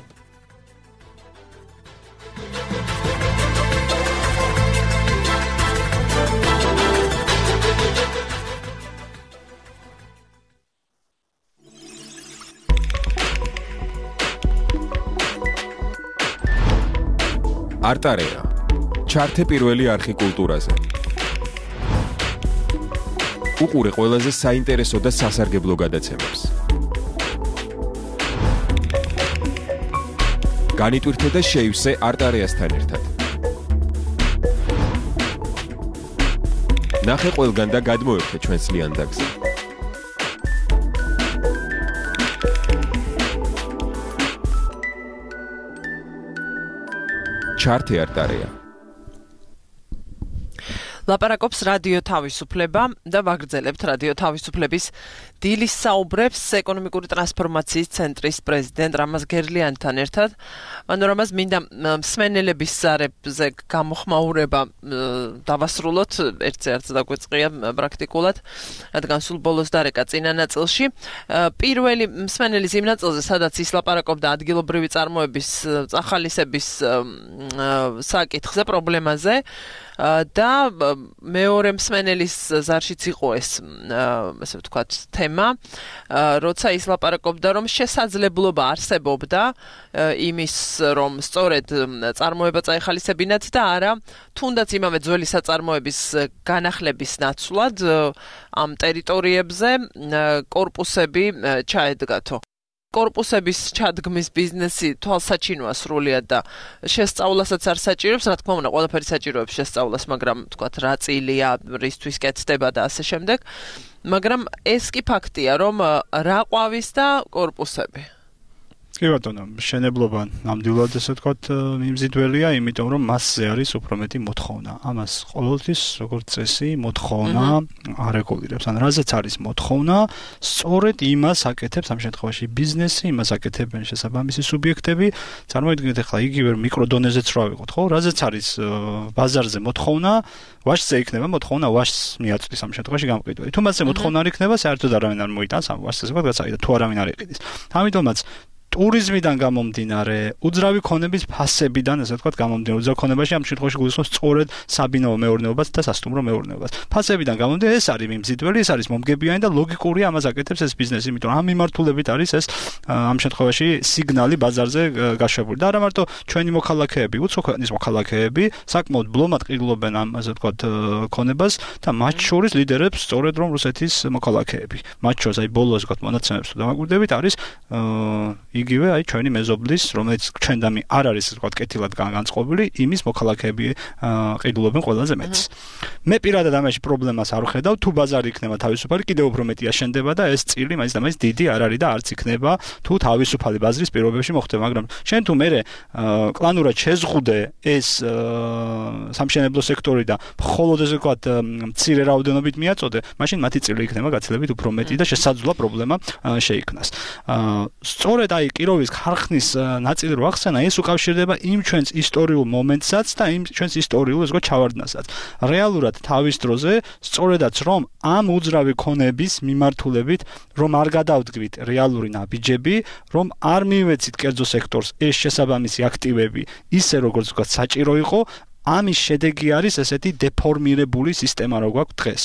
არტარეა ჩართე პირველი არხი კულტურაზე. უყურე ყველაზე საინტერესო და სასარგებლო გადაცემებს. განიტვირთე და შეივსე არტარეასთან ერთად. ნახე ყველგან და გადმოერთე ჩვენს ლიანდაგზე. ჩართე არტარეა.
ლაპარაკობს რადიო თავისუფლება და ვაგრძელებთ რადიო თავისუფლების დილის საუბრებს ეკონომიკური ტრანსფორმაციის ცენტრის პრეზიდენტ რამაზ გერლიანთან ერთად. მანორამას მინდა მსმენელების ზარებზე გამოხმაურება დავასრულოთ, ერთზე არც დაგვეწყია პრაქტიკულად, რადგან სულ ბოლოს დარეკა წინა ნაწილში. პირველი მსმენელის იმ ნაწილზე, სადაც ის ლაპარაკობდა ადგილობრივი წარმოების წახალისების საკითხზე, პრობლემაზე და მეორე მსმენელის ზარშიც იყო ეს ასე ვთქვათ თემა, როცა ის ლაპარაკობდა, რომ შესაძლებლობა არსებობდა იმის, რომ სწორედ წარმოება წაეხალისებინათ და არა თუნდაც იმავე ძველი საწარმოების განახლების ნაცვლად ამ ტერიტორიებზე კორპუსები ჩაედგათო. კორპუსების ჩადგმის ბიზნესი თვალსაჩინოა სრულიად და შესწავლასაც არ საჭიროებს, რა თქმა უნდა, ყველაფერი საჭიროებს შესწავლას, მაგრამ თქვათ რა წილია, რისთვის კეთდება და ასე შემდეგ. მაგრამ ეს კი ფაქტია, რომ რა ყვავის და კორპუსები.
კი ბატონო, მშენებლობა ნამდვილად ესე ვთქვათ მიმზიდველია, იმიტომ რომ მასზე არის უფრო მეტი მოთხოვნა. ამას ყოველთვის როგორც წესი მოთხოვნა არეგულირებს. ან რაზეც არის მოთხოვნა, სწორედ იმას აკეთებს ამ შემთხვევაში ბიზნესი, იმას აკეთებენ შესაბამისი სუბიექტები. წარმოიდგინეთ ახლა იგივე მიკროდონეზეც რა ვიყოთ, ხო? რაზეც არის ბაზარზე მოთხოვნა, ვაშზე იქნება მოთხოვნა, ვაშს მიაწვდის ამ შემთხვევაში გამყიდვა. თუ მასზე მოთხოვნა არ იქნება, საერთოდ არავინ არ მოიტანს ამ ვაშს, ესე ვთქვათ, გასაიდო, თუ არავინ არ იყიდის. ამიტომაც ტურიზმიდან გამომდინარე, უძრავი ქონების ფასებიდან, ასე ვთქვათ, გამომდინარე, უძრავ ქონებაში ამ შემთხვევაში გულისხმობს სწორედ საბინაო მეურნეობას და სასტუმრო მეურნეობას. ფასებიდან გამომდინარე, ეს არის მიმზიდველი, ეს არის მომგებიანი და ლოგიკურია ამას აკეთებს ეს ბიზნესი, იმიტომ რომ ამ მიმართულებით არის ეს ამ შემთხვევაში სიგნალი ბაზარზე გაშვებული. და არა მარტო ჩვენი მოქალაქეები, უცხო ქვეყნის მოქალაქეები, საკმაოდ ბლომად ყიდულობენ ამ, ასე ვთქვათ, ქონებას და მათ შორის ლიდერებს სწორედ რომ რუსეთის მოქალაქეები. მათ შორის აი ბოლოს ვთქვათ მონაცემებს თუ დავაკვირდებით არის იგივე აი ჩვენი მეზობლის, რომელიც ჩვენდამი არ არის ასე ვთქვათ კეთილად განწყობილი, იმის მოქალაქეები ყიდულობენ ყველაზე მეტს. მე პირადად ამაში პრობლემას არ ვხედავ, თუ ბაზარი იქნება თავისუფალი, კიდევ უფრო მეტი აშენდება და ეს წილი მაინც და მაინც დიდი არ არის და არც იქნება, თუ თავისუფალი ბაზრის პირობებში მოხდება, მაგრამ შენ თუ მე კლანურად შეზღუდე ეს სამშენებლო სექტორი და მხოლოდ ასე ვთქვათ მცირე რაოდენობით მიაწოდე, მაშინ მათი წილი იქნება გაცილებით უფრო მეტი და შესაძლოა პრობლემა შეიქმნას. სწორედ აი კიროვის ხარხნის ნაწილი რო ახსენა, ეს უკავშირდება იმ ჩვენს ისტორიულ მომენტსაც და იმ ჩვენს ისტორიულ ეს ჩავარდნასაც. რეალურად თავის დროზე სწორედაც რომ ამ უძრავი ქონების მიმართულებით რომ არ გადავდგვით რეალური ნაბიჯები, რომ არ მივეცით კერძო სექტორს ეს შესაბამისი აქტივები ისე როგორც ვთქვათ საჭირო იყო, ამის შედეგი არის ესეთი დეფორმირებული სისტემა რო გვაქვს დღეს.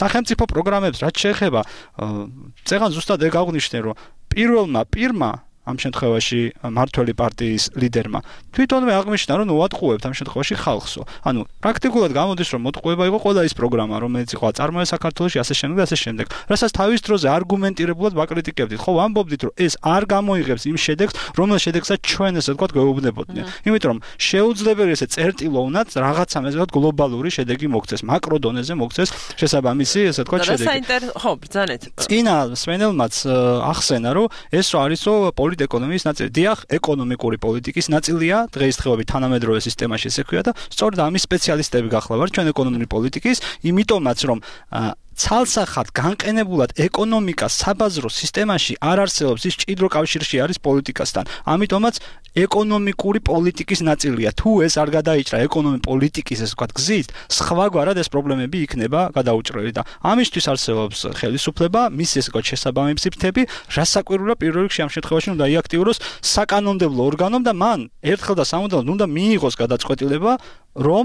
სახელმწიფო პროგრამებს რაც შეეხება, წეგან ზუსტად ეგ აღნიშნე რომ პირველმა პირმა ამ შემთხვევაში მმართველი პარტიის ლიდერმა თვითონვე აღნიშნა, რომ უატყუებთ ამ შემთხვევაში ხალხსო. ანუ პრაქტიკულად გამოდის, რომ მოტყუება იყო ყველა ის პროგრამა, რომელიც იყო აწარმოე საქართველოში ასე შემდეგ. რასაც თავის დროზე არგუმენტირებულად ვაკრიტიკებდით. ხო, ვამბობდით, რომ ეს არ გამოიღებს იმ შედეგს, რომელ შედეგსაც ჩვენ ესე ვთქვათ გვეუბნებოდნენ. იმიტომ რომ შეუძლებელი ესე წერტილო უნდათ რაღაცამ ესე ვთქვათ გლობალური შედეგი მოგცეს, მაკრო დონეზე მოგცეს შესაბამისი ესე ვთქვათ შედეგი.
ხო, ბრძანეთ.
წინა სვენელმაც ახსენა, რომ ეს არის პოლიტეკონომიის ნაწილი. დიახ, ეკონომიკური პოლიტიკის ნაწილია, დღეისდღეობით თანამედროვე სისტემაში ესე ქვია და სწორედ ამის სპეციალისტები გახლავართ ჩვენ ეკონომიკური პოლიტიკის, იმიტომაც რომ ცალსახად განყენებულად ეკონომიკა საბაზრო სისტემაში არ არსებობს, ის ჭიდრო კავშირში არის პოლიტიკასთან. ამიტომაც ეკონომიკური პოლიტიკის ნაწილია. თუ ეს არ გადაიჭრა ეკონომიკური პოლიტიკის ესე ვთქვათ გზით, სხვაგვარად ეს პრობლემები იქნება გადაუჭრელი და ამისთვის არსებობს ხელისუფლება, მის ესე ვთქვათ შესაბამისი მცირთები, რასაკვირველია პირველ რიგში ამ შემთხვევაში უნდა იაქტიუროს საკანონმდებლო ორგანომ და მან ერთხელ და სამუდამოდ უნდა მიიღოს გადაწყვეტილება, რომ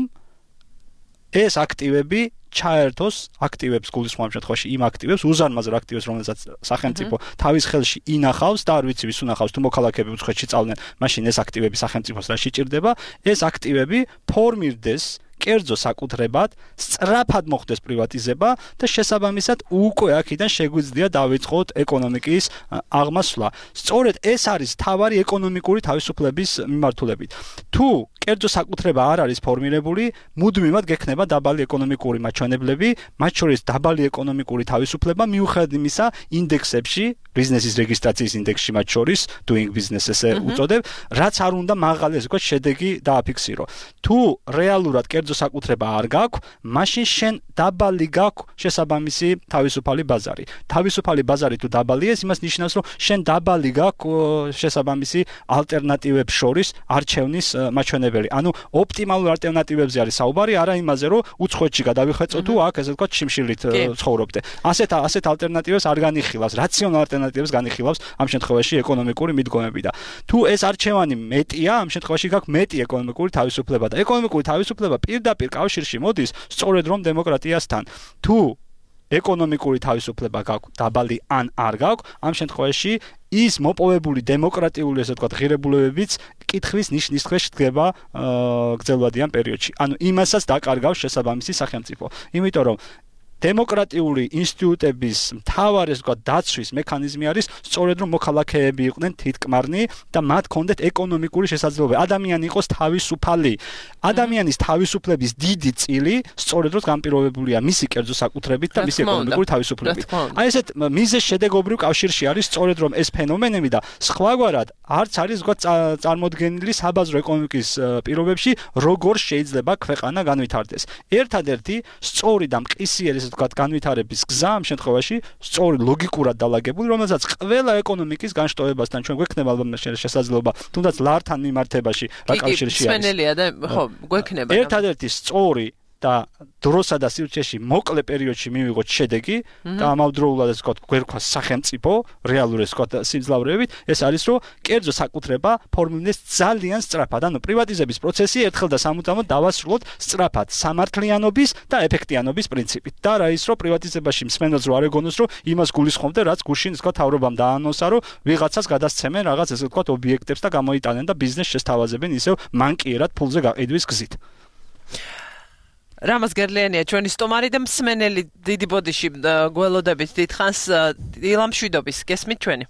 ეს აქტივები ჩაერთოს აქტივებს გულისხმობ შემთხვევაში იმ აქტივებს უზარმაზარ აქტივებს რომელსაც სახელმწიფო თავის ხელში ინახავს და არ ვიცი ვის უნახავს თუ მოქალაქეები უცხოეთში წავდნენ მაშინ ეს აქტივები სახელმწიფოს რა შეჭirdება ეს აქტივები ფორმირდეს კერძო საკუთრებად სწრაფად მოხდეს პრივატიზება და შესაბამისად უკვე აქედან შეგვიძლია დავიწყოთ ეკონომიკის აღმასვლა. სწორედ ეს არის თავარი ეკონომიკური თავისუფლების მიმართულებით. თუ კერძო საკუთრება არ არის ფორმირებული, მუდმივად გექნება დაბალი ეკონომიკური მაჩვენებლები, მათ შორის დაბალი ეკონომიკური თავისუფლება მიუხედავად იმისა, ინდექსებში, ბიზნესის რეგისტრაციის ინდექსში მათ შორის, doing business ესე უწოდებ, რაც არ უნდა მაღალი ესე ვთქვათ შედეგი დააფიქსირო. თუ რეალურად კერძო საკუთრება არ გაქვს, მაშინ შენ დაბალი გაქვს შესაბამისი თავისუფალი ბაზარი. თავისუფალი ბაზარი თუ დაბალია, იმას ნიშნავს, რომ შენ დაბალი გაქვს შესაბამისი ალტერნატივებს შორის არჩევნის მაჩვენებელი. ანუ ოპტიმალურ ალტერნატივებზე არის საუბარი, არა იმაზე, რომ უცხოეთში გადავიხვეწო თუ აქ ესე ვთქვათ შიმშილით ცხოვრობდე. ასეთ ალტერნატივებს არ განიხილავს, რაციონალ ალტერნატივებს განიხილავს ამ შემთხვევაში ეკონომიკური მიდგომები და თუ ეს არჩევანი მეტია, ამ შემთხვევაში გაქვს მეტი ეკონომიკური თავისუფლება და ეკონომიკური თავისუფლება პირდაპირ კავშირში მოდის სწორედ რომ დემოკრატიასთან. თუ ეკონომიკური თავისუფლება გაქვს დაბალი ან არ გაქვს, ამ შემთხვევაში ის მოპოვებული დემოკრატიული ესე ვთქვათ ღირებულებებიც კითხვის ნიშნის ქვეშ დგება გრძელვადიან პერიოდში. ანუ იმასაც დაკარგავს შესაბამისი სახელმწიფო. იმიტომ რომ დემოკრატიული ინსტიტუტების მთავარი ესე ვთქვათ დაცვის მექანიზმი არის სწორედ რომ მოქალაქეები იყვნენ თითქმარნი და მათ ჰქონდეთ ეკონომიკური შესაძლებლობები. ადამიანი იყოს თავისუფალი. ადამიანის თავისუფლების დიდი წილი სწორედ რომ განპირობებულია მისი კერძო საკუთრებით და მისი ეკონომიკური თავისუფლებით. აი ესეთ მიზეზ შედეგობრივ კავშირში არის სწორედ რომ ეს ფენომენები და სხვაგვარად არც არის ვთქვათ წარმოდგენილი საბაზრო ეკონომიკის პირობებში როგორ შეიძლება ქვეყანა განვითარდეს. ერთადერთი სწორი და მყისიერი ვთქვათ განვითარების გზა ამ შემთხვევაში სწორი ლოგიკურად დალაგებული, რომელსაც ყველა ეკონომიკის განშტოებასთან ჩვენ გვექნება ალბათ შესაძლებლობა, თუნდაც ლართან მიმართებაში რა კავშირში არის.
სვენელია და ხო, გვექნება.
ერთადერთი სწორი და დროსა და სივრცეში მოკლე პერიოდში მივიღოთ შედეგი და ამავდროულად ეს ვთქვათ გვერქვა სახელმწიფო რეალური ეს ვთქვათ სიმძლავრეებით ეს არის რომ კერძო საკუთრება ფორმირდეს ძალიან სწრაფად. ანუ პრივატიზების პროცესი ერთხელ და სამუდამოდ დავასრულოთ სწრაფად სამართლიანობის და ეფექტიანობის პრინციპით. და რა ის რომ პრივატიზებაში მსმენელს რო არ ეგონოს რომ იმას გულისხმობდნენ რაც გუშინ ვთქვათ თავრობამ დაანონსა რომ ვიღაცას გადასცემენ რაღაც ესე ვთქვათ ობიექტებს და გამოიტანენ და ბიზნესს შესთავაზებენ ისევ მანკიერად ფულზე გაყიდვის გზით.
რამაზ გერლიანია ჩვენი სტუმარი და მსმენელი დიდი ბოდიში გველოდებით დიდხანს დილამშვიდობის გესმით ჩვენი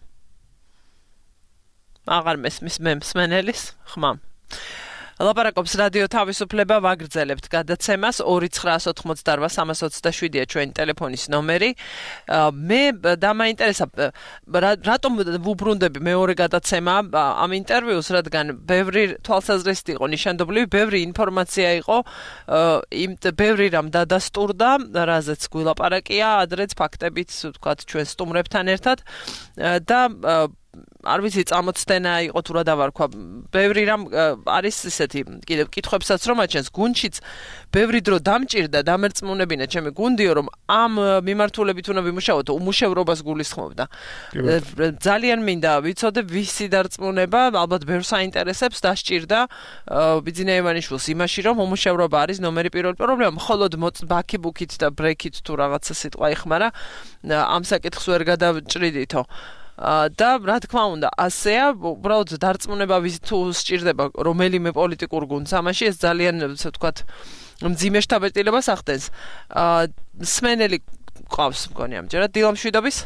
აღარ მესმის მე მსმენელის ხმამ ლაპარაკობს რადიო თავისუფლება ვაგრძელებთ გადაცემას 2988327-ია ჩვენი ტელეფონის ნომერი მე დამაინტერესა რატომ ვუბრუნდები მეორე გადაცემა ამ ინტერვიუს რადგან ბევრი თვალსაზრისით იყო ნიშანდობლივი ბევრი ინფორმაცია იყო იმ ბევრი რამ დადასტურდა რაზეც გულაპარაკია ადრეც ფაქტებით ვთქვათ ჩვენ სტუმრებთან ერთად და არ ვიცი წამოცდენა იყო თუ რა დავარქვა ბევრი რამ არის ისეთი კიდევ კითხვებსაც რომ აჩენს გუნდშიც ბევრი დრო დამჭირდა დამერწმუნებინა ჩემი გუნდიო რომ ამ მიმართულებით უნდა ვიმუშაოთ უმუშევრობას გულისხმობდა ძალიან მინდა ვიცოდე ვისი დარწმუნება ალბათ ბევრს აინტერესებს დასჭირდა ბიძინა ივანიშვილს იმაში რომ უმუშევრობა არის ნომერი პირველი პრობლემა მხოლოდ ბაქიბუქით და ბრექით თუ რაღაცა სიტყვა იხმარა ამ საკითხს ვერ გადავჭრიდითო და რა თქმა უნდა, ასეა, უბრალოდ დარწმუნება ვის თუ სჭირდება რომელიმე პოლიტიკურ გუნდს ამაში ეს ძალიან ასე ვთქვათ მძიმე შთაბეჭდილებას ახდენს. სმენელი ყავს მგონი ამჯერად დილამშვიდობის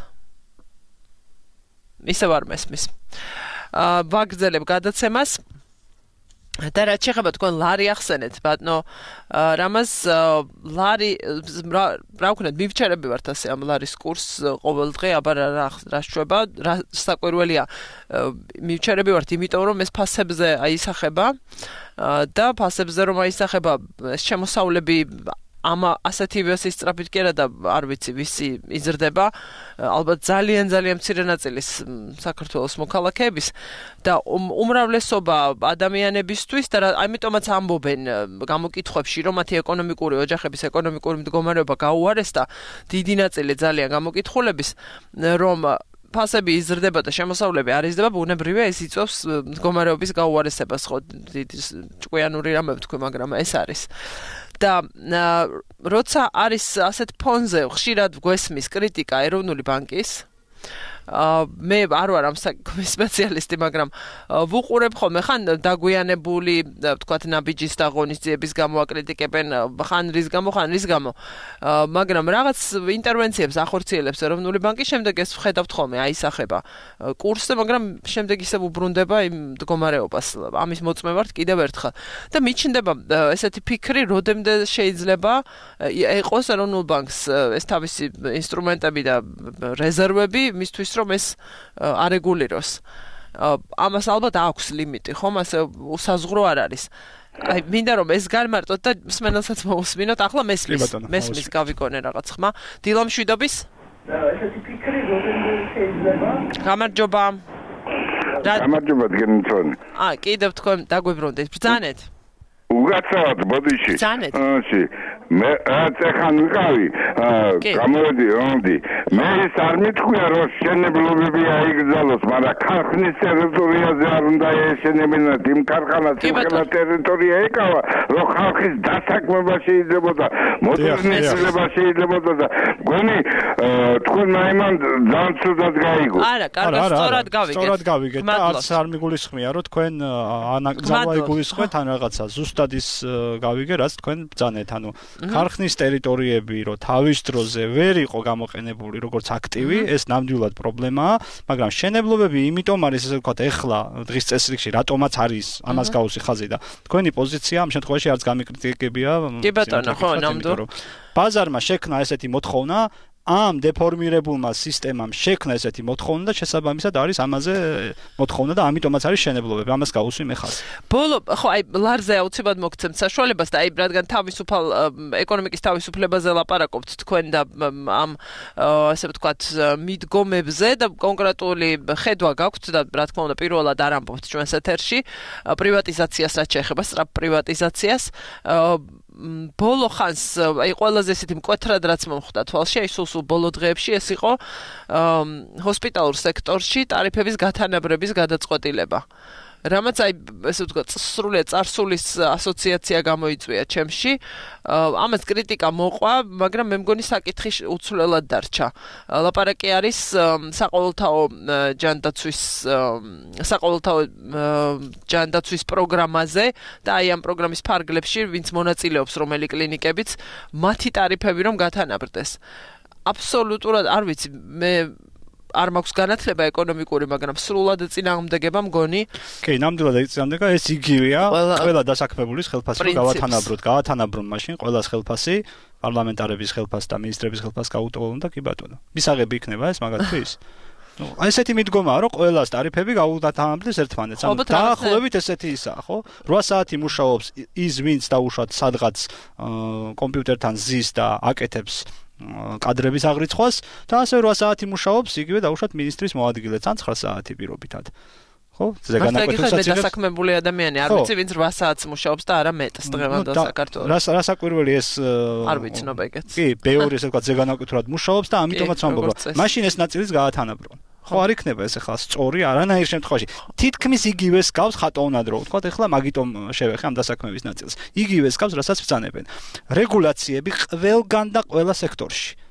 ისევ არ მესმის. ვაგრძელებ გადაცემას და რაც შეეხება თქვენ ლარი ახსენეთ, ბატონო, რამას ლარი რა ვქნათ, მივჩერები ვართ ასე ამ ლარის კურსს ყოველ დღე, აბა რა შვება, რა საკვირველია. მივჩერები ვართ, იმიტომ რომ ეს ფასებზე აისახება და ფასებზე რომ აისახება ეს შემოსავლები ამ ასეთი ვერსისტრაფით კი არა და არ ვიცი ვისი იზრდება ალბათ ძალიან მცირე ნაწილის საქართველოს მოქალაქეების და უმრავლესობა ადამიანებისთვის და ამიტომაც ამბობენ გამოკითხვებში რომ მათი ეკონომიკური ოჯახების ეკონომიკური მდგომარეობა გაუარესდა დიდი ნაწილი ძალიან გამოკითხულების რომ ფასები იზრდება და შემოსავლები არ იზრდება, ბუნებრივია ეს იწვევს მდგომარეობის გაუარესებას, ხო, ჭკვიანური რამე ვთქვი, მაგრამ ეს არის. და როცა არის ასეთ ფონზე ხშირად გვესმის კრიტიკა ეროვნული ბანკის მე არ ვარ ამ სპეციალისტი, მაგრამ ვუყურებ ხოლმე ხან დაგვიანებული, ვთქვათ, ნაბიჯის და ღონისძიების გამო აკრიტიკებენ, ხან რის გამო, მაგრამ რაღაც ინტერვენციებს ახორციელებს ეროვნული ბანკი, შემდეგ ეს ვხედავთ ხოლმე აისახება კურსზე, მაგრამ შემდეგ ისევ უბრუნდება იმ მდგომარეობას. ამის მოწმე ვართ კიდევ ერთხელ. და მიჩნდება ესეთი ფიქრი, როდემდე შეიძლება ეყოს ეროვნულ ბანკს ეს თავისი ინსტრუმენტები და რეზერვები მისთვის რომ ეს არეგულიროს. ამას ალბათ აქვს ლიმიტი, ხომ, ასე უსაზღრო არ არის. აი, მინდა რომ ეს განმარტოთ და მსმენელსაც მოусმინოთ. ახლა მესმის გავიგონე რაღაც ხმა. დილამშვიდობის?
ესეთი ფიქრი როდემდე შეიძლება?
გამარჯობა.
გამარჯობა გენცონი.
კიდევ თქვენ დაგვიბრუნდით. ბრძანეთ.
უგაცავთ ბოდიში.
ბრძანეთ.
მე ეხან ვიყავი გამოვედი რომდი მე ის არ მithქვია რომ შენებლობები აიგზალოს, მაგრამ ქარხნის ტერიტორიაზე არ უნდა ეშენებინათ იმ ქარხანას იმხელა ტერიტორია ეკავა რომ ხალხის დასაქმება შეიძლებოდა, მოდერნიზება შეიძლებოდა და მგონი თქვენ მაიმან ძალიან ცუდად გაიგო.
არა, კარგად, სწორად გავიგეთ
და არც არ მიგულისხმია რომ თქვენ ანაკრძალვა იგულისხმეთ ან რაღაცა ზუსტად ის გავიგე რაც თქვენ ბრძანეთ, ანუ ქარხნის ტერიტორიები რო თავის დროზე ვერ იყო გამოყენებული როგორც აქტივი, ეს ნამდვილად პრობლემაა, მაგრამ შენებლობები იმიტომ არის ესე ვთქვათ ეხლა დღის წესრიგში რატომაც არის ამას გაუსი ხაზი და თქვენი პოზიცია ამ შემთხვევაში არც გამიკრიტიკებია.
კი ბატონო, ხო, ნამდვილად.
ბაზარმა შექმნა ესეთი მოთხოვნა, ამ დეფორმირებულმა სისტემამ შექმნა ესეთი მოთხოვნა და შესაბამისად არის ამაზე მოთხოვნა და ამიტომაც არის შენებლობები. ამას გაუსვი მე ხაზი.
ხო, აი ლარზე აუცილებლად მოგცემთ საშუალებას და აი რადგან თავისუფალ ეკონომიკის თავისუფლებაზე ლაპარაკობთ თქვენ და ამ ასე ვთქვათ მიდგომებზე და კონკრეტული ხედვა გაქვთ და რა თქმა უნდა პირველად არ ამბობთ ჩვენს ეთერში პრივატიზაციას რაც შეეხება სწრაფ პრივატიზაციას ბოლო ხანს აი ყველაზე ესეთი მკვეთრად რაც მომხდა თვალში აი სულ ბოლო დღეებში ეს იყო ჰოსპიტალურ სექტორში ტარიფების გათანაბრების გადაწყვეტილება. რამაც აი ესე ვთქვათ სრულიად წარსულის ასოციაცია გამოიწვია ჩემში. ამას კრიტიკა მოყვა, მაგრამ მე მგონი საკითხი უცვლელად დარჩა. ლაპარაკი არის საყოველთაო ჯანდაცვის პროგრამაზე და აი ამ პროგრამის ფარგლებში ვინც მონაწილეობს რომელი კლინიკებიც მათი ტარიფები რომ გათანაბრდეს. აბსოლუტურად არ ვიცი მე არ მაქვს განათლება ეკონომიკური, მაგრამ სრულად წინააღმდეგება მგონი.
კი, ნამდვილად წინააღმდეგება ეს იგივეა, ყველა დასაქმებულის ხელფასი გავათანაბრონ მაშინ ყველას ხელფასი, პარლამენტარების ხელფასი და მინისტრების ხელფასი გაუტოვონ და კი ბატონო. მისაღები იქნება ეს მაგათთვის. აი ესეთი მიდგომაა, რომ ყველას ტარიფები გაუდათანაბრდეს ერთმანეთს. ანუ დაახლოებით ესეთი ისაა, ხო? 8 საათი მუშაობს ის ვინც დაუშვათ სადღაც კომპიუტერთან ზის და აკეთებს კადრების აღრიცხვას და ასე 8 საათი მუშაობს იგივე დაუშვათ მინისტრის მოადგილეც ან 9 საათი პირობითად. ხო?
ზეგანაკვეთსაც მე დასაქმებული ადამიანი არ ვიცი ვინც 8 საათს მუშაობს და არა მეტს დღევანდელ საქართველოში.
რა საკვირველი ეს
არ ვიცნობ ეგეც.
კი, ბევრი ესე ვთქვათ ზეგანაკვეთურად მუშაობს და ამიტომაც ვამბობ, მაშინ ეს ნაწილიც გაათანაბრონ. ხო არ იქნება ეს ახლა სწორი არანაირ შემთხვევაში. თითქმის იგივეს გავს ხატოვნად რო ვთქვათ, ახლა მაგიტომ შევეხე ამ დასაქმების ნაწილს. იგივეს გავს, რასაც ბრძანებენ. რეგულაციები ყველგან და ყველა სექტორში.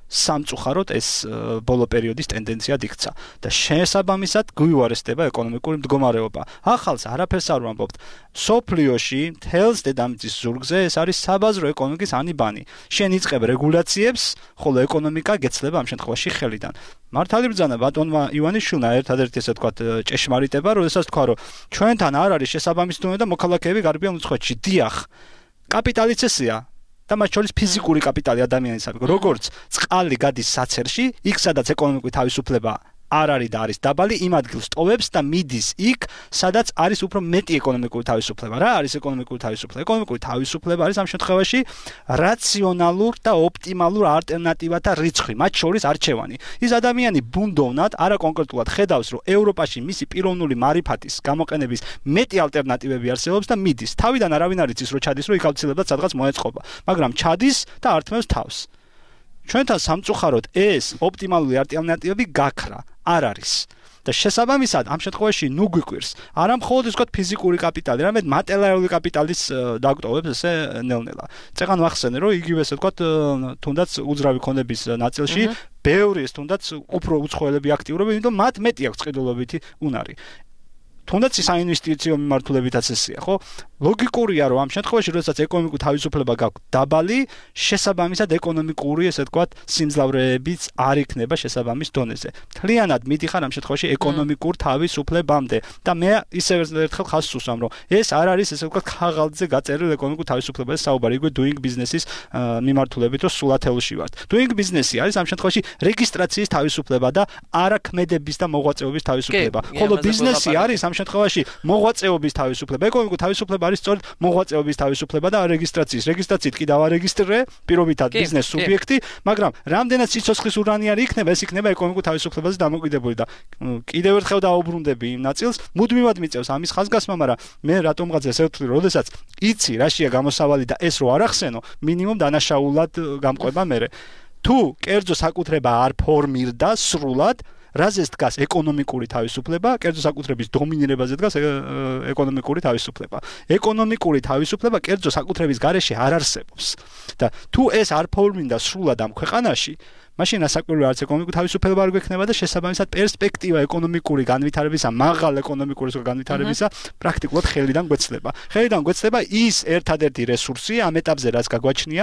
სამწუხაროდ ეს ბოლო პერიოდის ტენდენციად იქცა და შესაბამისად გვიუარესდება ეკონომიკური მდგომარეობა. ახალს არაფერს არ ვამბობთ. სოფლიოში მთელს დედამიწის ზურგზე ეს არის საბაზრო ეკონომიკის ანიბანი. შენ იწყებ რეგულაციებს, ხოლო ეკონომიკა გეცლება ამ შემთხვევაში ხელიდან. მართალი ბრძანა ბატონმა ივანიშვილმა ერთადერთი ესე ვთქვათ ჭეშმარიტება, როდესაც თქვა, რომ ჩვენთან არ არის შესაბამისი დონე და მოქალაქეები გარბიან უცხოეთში. დიახ, კაპიტალიც ესეა. და მათ შორის ფიზიკური კაპიტალი ადამიანისადმი. როგორც წყალი გადის საცერში, იქ სადაც ეკონომიკური თავისუფლება არ არის და არის დაბალი, იმ ადგილს ტოვებს და მიდის იქ, სადაც არის უფრო მეტი ეკონომიკური თავისუფლება. რა არის ეკონომიკური თავისუფლება? ეკონომიკური თავისუფლება არის ამ შემთხვევაში რაციონალურ და ოპტიმალურ ალტერნატივათა რიცხვი, მათ შორის არჩევანი. ის ადამიანი ბუნდოვნად, არა კონკრეტულად ხედავს, რომ ევროპაში მისი პიროვნული მარიფატის გამოყენების მეტი ალტერნატივები არსებობს და მიდის. თავიდან არავინ არ იცის, რომ ჩადის, რომ იქ აუცილებლად სადღაც მოეწყობა, მაგრამ ჩადის და ართმევს თავს. ჩვენთან სამწუხაროდ ეს ოპტიმალური ალტერნატივები გაქრა არ არის. და შესაბამისად ამ შემთხვევაში ნუ გვიკვირს არა მხოლოდ ის ვთქვათ ფიზიკური კაპიტალი, არამედ მატერიალური კაპიტალის დაგტოვებს ესე ნელ-ნელა. წეგან ვახსენე, რომ იგივე ესე ვთქვათ თუნდაც უძრავი ქონების ნაწილში ბევრი ეს თუნდაც უფრო უცხოელები აქტიურობენ, იმიტომ მათ მეტი აქვს ყიდულობითი უნარი. თუნდაც საინვესტიციო მიმართულებითაც ესეა, ხო? ლოგიკურია, რომ ამ შემთხვევაში, როდესაც ეკონომიკური თავისუფლება გაქვს დაბალი, შესაბამისად ეკონომიკური, ესე ვთქვათ, სიმძლავრეებიც არ იქნება შესაბამის დონეზე. მთლიანად მიდიხარ ამ შემთხვევაში ეკონომიკურ თავისუფლებამდე და მე ისევ ერთხელ ხაზს უსვამ, რომ ეს არ არის, ესე ვთქვათ, ხაღალდზე გაწერილი ეკონომიკური თავისუფლების საუბარი, იგვე doing business-ის მიმართულებით, რომ სულათელში ვართ. doing business-ი არის ამ შემთხვევაში რეგისტრაციის თავისუფლება და არაქმედების და მოღვაწეობის თავისუფლება. ხოლო ბიზნესი არის ამ შემთხვევაში მოღვაწეობის თავისუფლება, ეკონომიკური თავისუფლება არის სწორედ მოღვაწეობის თავისუფლება და რეგისტრაციის. რეგისტრაციით კიდევ არეგისტრირე პირობითად ბიზნეს სუბიექტი, მაგრამ რამდენად სიცოცხლის ურანიანი იქნება, ეს იქნება ეკონომიკური თავისუფლებაზე დამოკიდებული და კიდევ ერთხელ დაუბრუნდები იმ ნაწილს, მუდმივად მიწევს ამის ხაზგასმა, მაგრამ მე რატომღაც ესე ვთვლი, როდესაც იცი რაშია გამოსავალი და ეს რო არ ახსენო, მინიმუმ დანაშაულად გამყვება მე. თუ კერძო საკუთრება არ ფორმირდა სრულად რაზეც დგას ეკონომიკური თავისუფლება, კერძო საკუთრების დომინირებაზე დგას ეკონომიკური თავისუფლება. ეკონომიკური თავისუფლება კერძო საკუთრების გარეშე არ არსებობს. და თუ ეს არ ფორმირდა სრულად ამ ქვეყანაში, მაშინ ასაკვირველი არც ეკონომიკური თავისუფლება არ გვექნება და შესაბამისად პერსპექტივა ეკონომიკური განვითარებისა, მაღალ ეკონომიკური განვითარებისა პრაქტიკულად ხელიდან გვეცლება. ხელიდან გვეცლება ის ერთადერთი რესურსი ამ ეტაპზე, რაც გაგვაჩნია,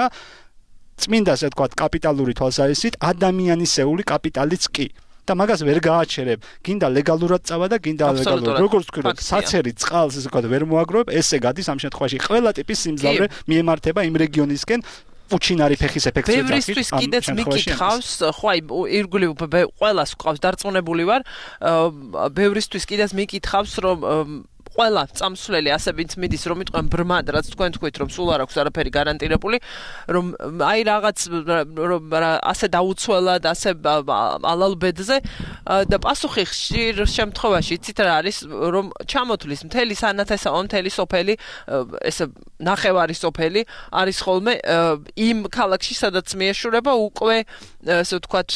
წმინდა ასე ვთქვათ, კაპიტალური თვალსაზრისით, ადამიანისეული კაპიტალიც კი. და მაგას ვერ გააჩერებ. გინდა ლეგალურად წავა და გინდა ლეგალურად. როგორც თქვი, რომ საცერი წყალს ესე ვთქვათ ვერ მოაგროვებ, ესე გადის ამ შემთხვევაში. ყველა ტიპის სიმძლავრე მიემართება იმ რეგიონისკენ. უჩინარი ფეხის ეფექტზე
დაიხის. ბევრისთვის კიდეც მიკითხავს, ხო აი ირგვლივ ყველას ყავს დარწმუნებული ვარ, ბევრისთვის კიდეც მიკითხავს, რომ ყველა წამსვლელი ასე ვინც მიდის რომ იტყვენ ბრმად, რაც თქვენ თქვით რომ სულ არ აქვს არაფერი გარანტირებული, რომ აი რაღაც რომ ასე დაუცველად, ასე ალალბედზე და პასუხი ხშირ შემთხვევაში იცით რა არის, რომ ჩამოთვლის მთელი სანათესაო, მთელი სოფელი, ესე ნახევარი სოფელი არის ხოლმე იმ ქალაქში, სადაც მიეშურება უკვე ასე ვთქვათ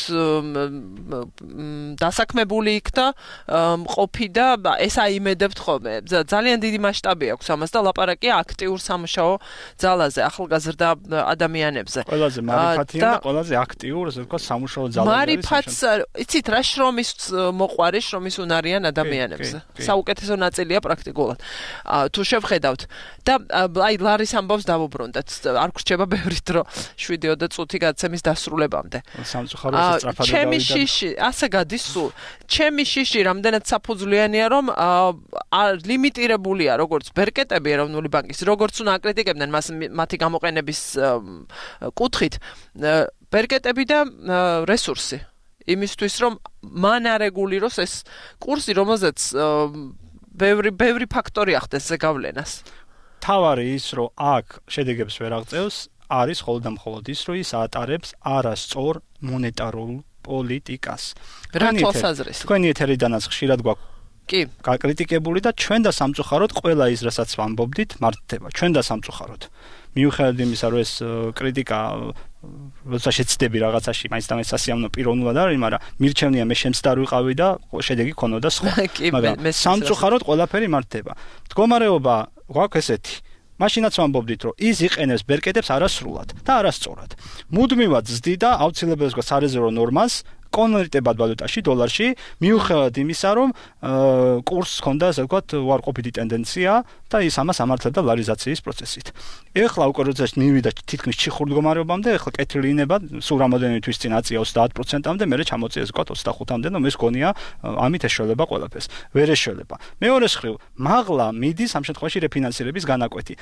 დასაქმებული იქნა ყოფი და ეს აიმედებთ ხოლმე. ძალიან დიდი მასშტაბი აქვს ამას და ლაპარაკია აქტიურ სამუშაო ძალაზე, ახალგაზრდა ადამიანებზე.
ყველაზე მარიფათია და ყველაზე აქტიურ, ასე ვთქვათ, სამუშაო ძალაზე.
მარიფათს, იცით რა შრომის მოყვარი, შრომის უნარიან ადამიანებზე. საუკეთესო ნაწილია პრაქტიკულად. თუ შევხედავთ და აი ლარის ამბავს დავუბრუნდეთ. არ გრჩება ბევრი დრო 7-ოდე წუთი გადაცემის დასრულებამდე.
სამწუხაროდ სწრაფად
ჩემი შიში, ასე გადის სულ. ჩემი შიში რამდენად საფუძვლიანია, რომ ლიმიტირებულია როგორც ბერკეტები ეროვნული ბანკის, როგორც უნდა აკრიტიკებდნენ მათი გამოყენების კუთხით, ბერკეტები და რესურსი. იმისთვის რომ მან არეგულიროს ეს კურსი, რომელზეც ბევრი ფაქტორი ახდენს ზეგავლენას.
თავარი ის, რომ აქ შედეგებს ვერ აღწევს, არის მხოლოდ და მხოლოდ ის, რომ ის ატარებს არასწორ მონეტარულ პოლიტიკას.
რა თვალსაზრისით?
თქვენი ეთერიდანაც ხშირად გვაქვს
კი,
გაკრიტიკებული და ჩვენ და სამწუხაროდ ყველა ის, რასაც ვამბობდით, მართდება. ჩვენ და სამწუხაროდ. მიუხედავად იმისა, რომ ეს კრიტიკა როცა შეცდები რაღაცაში, მაინც და მაინც სასიამოვნო პიროვნულად არის, მაგრამ მირჩევნია მე შემცდარ ვიყავი და შედეგი ქონოდა სხვა. მაგრამ სამწუხაროდ ყველაფერი მართდება. მდგომარეობა გვაქვს ესეთი. მაშინაც ვამბობდით, რომ ის იყენებს ბერკეტებს არასრულად და არასწორად. მუდმივად ზრდიდა აუცილებლად სარეზერვო ნორმას კონვერტებად ვალუტაში, დოლარში, მიუხედავად იმისა, რომ კურსს ჰქონდა, ასე ვთქვათ, უარყოფითი ტენდენცია და ის ამას ამართლებდა ლარიზაციის პროცესით. ეხლა უკვე როდესაც მივიდა თითქმის ჩიხურ მდგომარეობამდე, ეხლა კეთილი ინება, სულ რამოდენიმე თვის წინ აწია 30%-მდე, მერე ჩამოწია, ასე ვთქვათ, 25-მდე, რომ ეს გონია ამით ეშველება ყველაფერს. ვერ ეშველება. მეორე მხრივ, მაღლა მიდის ამ შემთხვევაში რეფინანსირების განაკვეთი.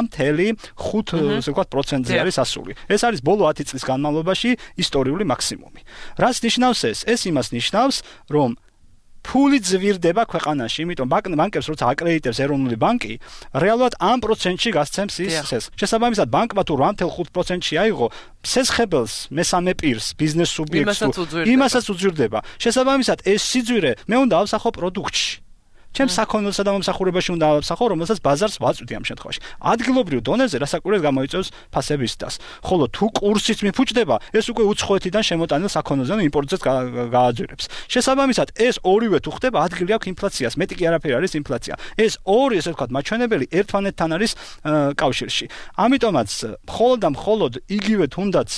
8.5, ასე ვთქვათ, პროცენტზე არის ასული. ეს არის ბოლო 10 წლის განმავლობაში ისტორიული მაქსიმუმი. რას ნიშნავს ეს? ეს იმას ნიშნავს, რომ ფული ძვირდება ქვეყანაში, იმიტომ ბანკებს როცა აკრედიტებს ეროვნული ბანკი, რეალურად ამ პროცენტში გასცემს ის. შესაბამისად, ბანკმა თუ 8.5%-ში აიღო, სესხებელს, მესამე პირს, ბიზნეს სუბიექტს, იმასაც უძვირდება. შესაბამისად, ეს სიძვირე მე უნდა ავსახო პროდუქტში. ჩემს საქონელსა და მომსახურებაში უნდა ავსახო, რომელსაც ბაზარს ვაწვდი ამ შემთხვევაში. ადგილობრივ დონეზე რასაკვირველად გამოიწვევს ფასების დას. ხოლო თუ კურსიც მიფუჭდება, ეს უკვე უცხოეთიდან შემოტანილ საქონელზე და იმპორტზეც გააძვირებს. შესაბამისად, ეს ორივე თუ ხდება, ადგილი აქვს ინფლაციას, მეტი კი არაფერი არის ინფლაცია. ეს ორი, ესე ვთქვათ, მაჩვენებელი ერთმანეთთან არის კავშირში. ამიტომაც, მხოლოდ და მხოლოდ იგივე თუნდაც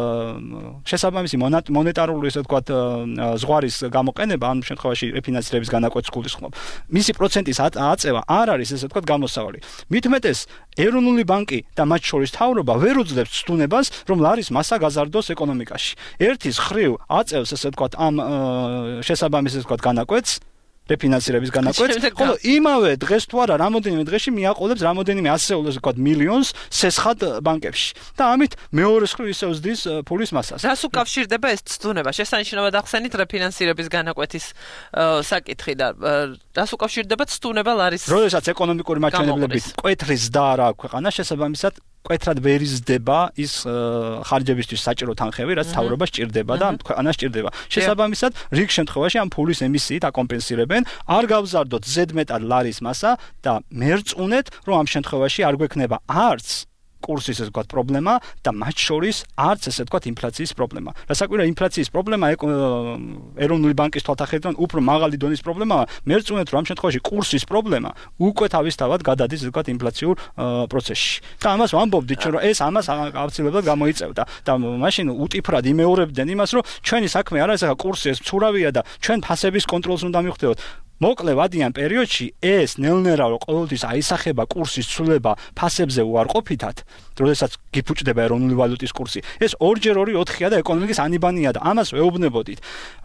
შესაბამისი მონეტარული, ესე ვთქვათ, ზღვარის გამოყენება ამ შემთხვევაში რეფინანსირების განაკვეთს გულისხმობ. მისი პროცენტის აწევა არ არის, ესე ვთქვათ, გამოსავალი. მით უმეტეს, ეროვნული ბანკი და მათ შორის თავრობა ვერ უძლებს ცდუნებას, რომ ლარის მასა გაზარდოს ეკონომიკაში. ერთის ხრივ აწევს, ესე ვთქვათ, ამ შესაბამის, ესე ვთქვათ, განაკვეთს, რეფინანსირების განაკვეთს, ხოლო იმავე დღეს თუ არა, რამოდენიმე დღეში მიაყოლებს რამოდენიმე ასეულ, ესე ვთქვათ, მილიონს სესხად ბანკებში. და ამით მეორე ხრივ ისევ ზრდის ფულის მასას.
რას უკავშირდება ეს ცდუნება? შესანიშნავად ახსენით რეფინანსირების განაკვეთის საკითხი და რას უკავშირდება ცდუნება ლარის?
როდესაც ეკონომიკური მაჩვენებლებით მკვეთრი ზრდა არ აქვს ქვეყანას, შესაბამისად მკვეთრად ვერ იზრდება ის ხარჯებისთვის საჭირო თანხები, რაც თავრობას სჭირდება და ქვეყანას სჭირდება. შესაბამისად, რიგ შემთხვევაში ამ ფულის ემისიით აკომპენსირებენ, არ გავზარდოთ ზედმეტად ლარის მასა და მერწუნეთ, რომ ამ შემთხვევაში არ გვექნება არც კურსის, ესე ვთქვათ, პრობლემა და მათ შორის არც, ესე ვთქვათ, ინფლაციის პრობლემა. რასაკვირველია, ინფლაციის პრობლემა ეროვნული ბანკის თვალსაჩინო უფრო მაღალი დონის პრობლემაა. მერწუნეთ, რომ ამ შემთხვევაში კურსის პრობლემა უკვე თავისთავად გადადის, ესე ვთქვათ, ინფლაციურ პროცესში. და ამას ვამბობდით, რომ ეს ამას აუცილებლად გამოიწევდა და მაშინ უტიფრად იმეორებდნენ იმას, რომ ჩვენი საქმე არ არის ახლა კურსი ეს მცურავია და ჩვენ ფასების კონტროლს უნდა მივხვდეთ. მოკლე ვადიან პერიოდში ეს ნელ-ნელა რომ ყოველთვის აისახება კურსის ცვლილება ფასებზე უარყოფითად, როდესაც გიფუჭდება ეროვნული ვალუტის კურსი, ეს 2x2 და ეკონომიკის ანიბანია და ამას ვეუბნებოდით.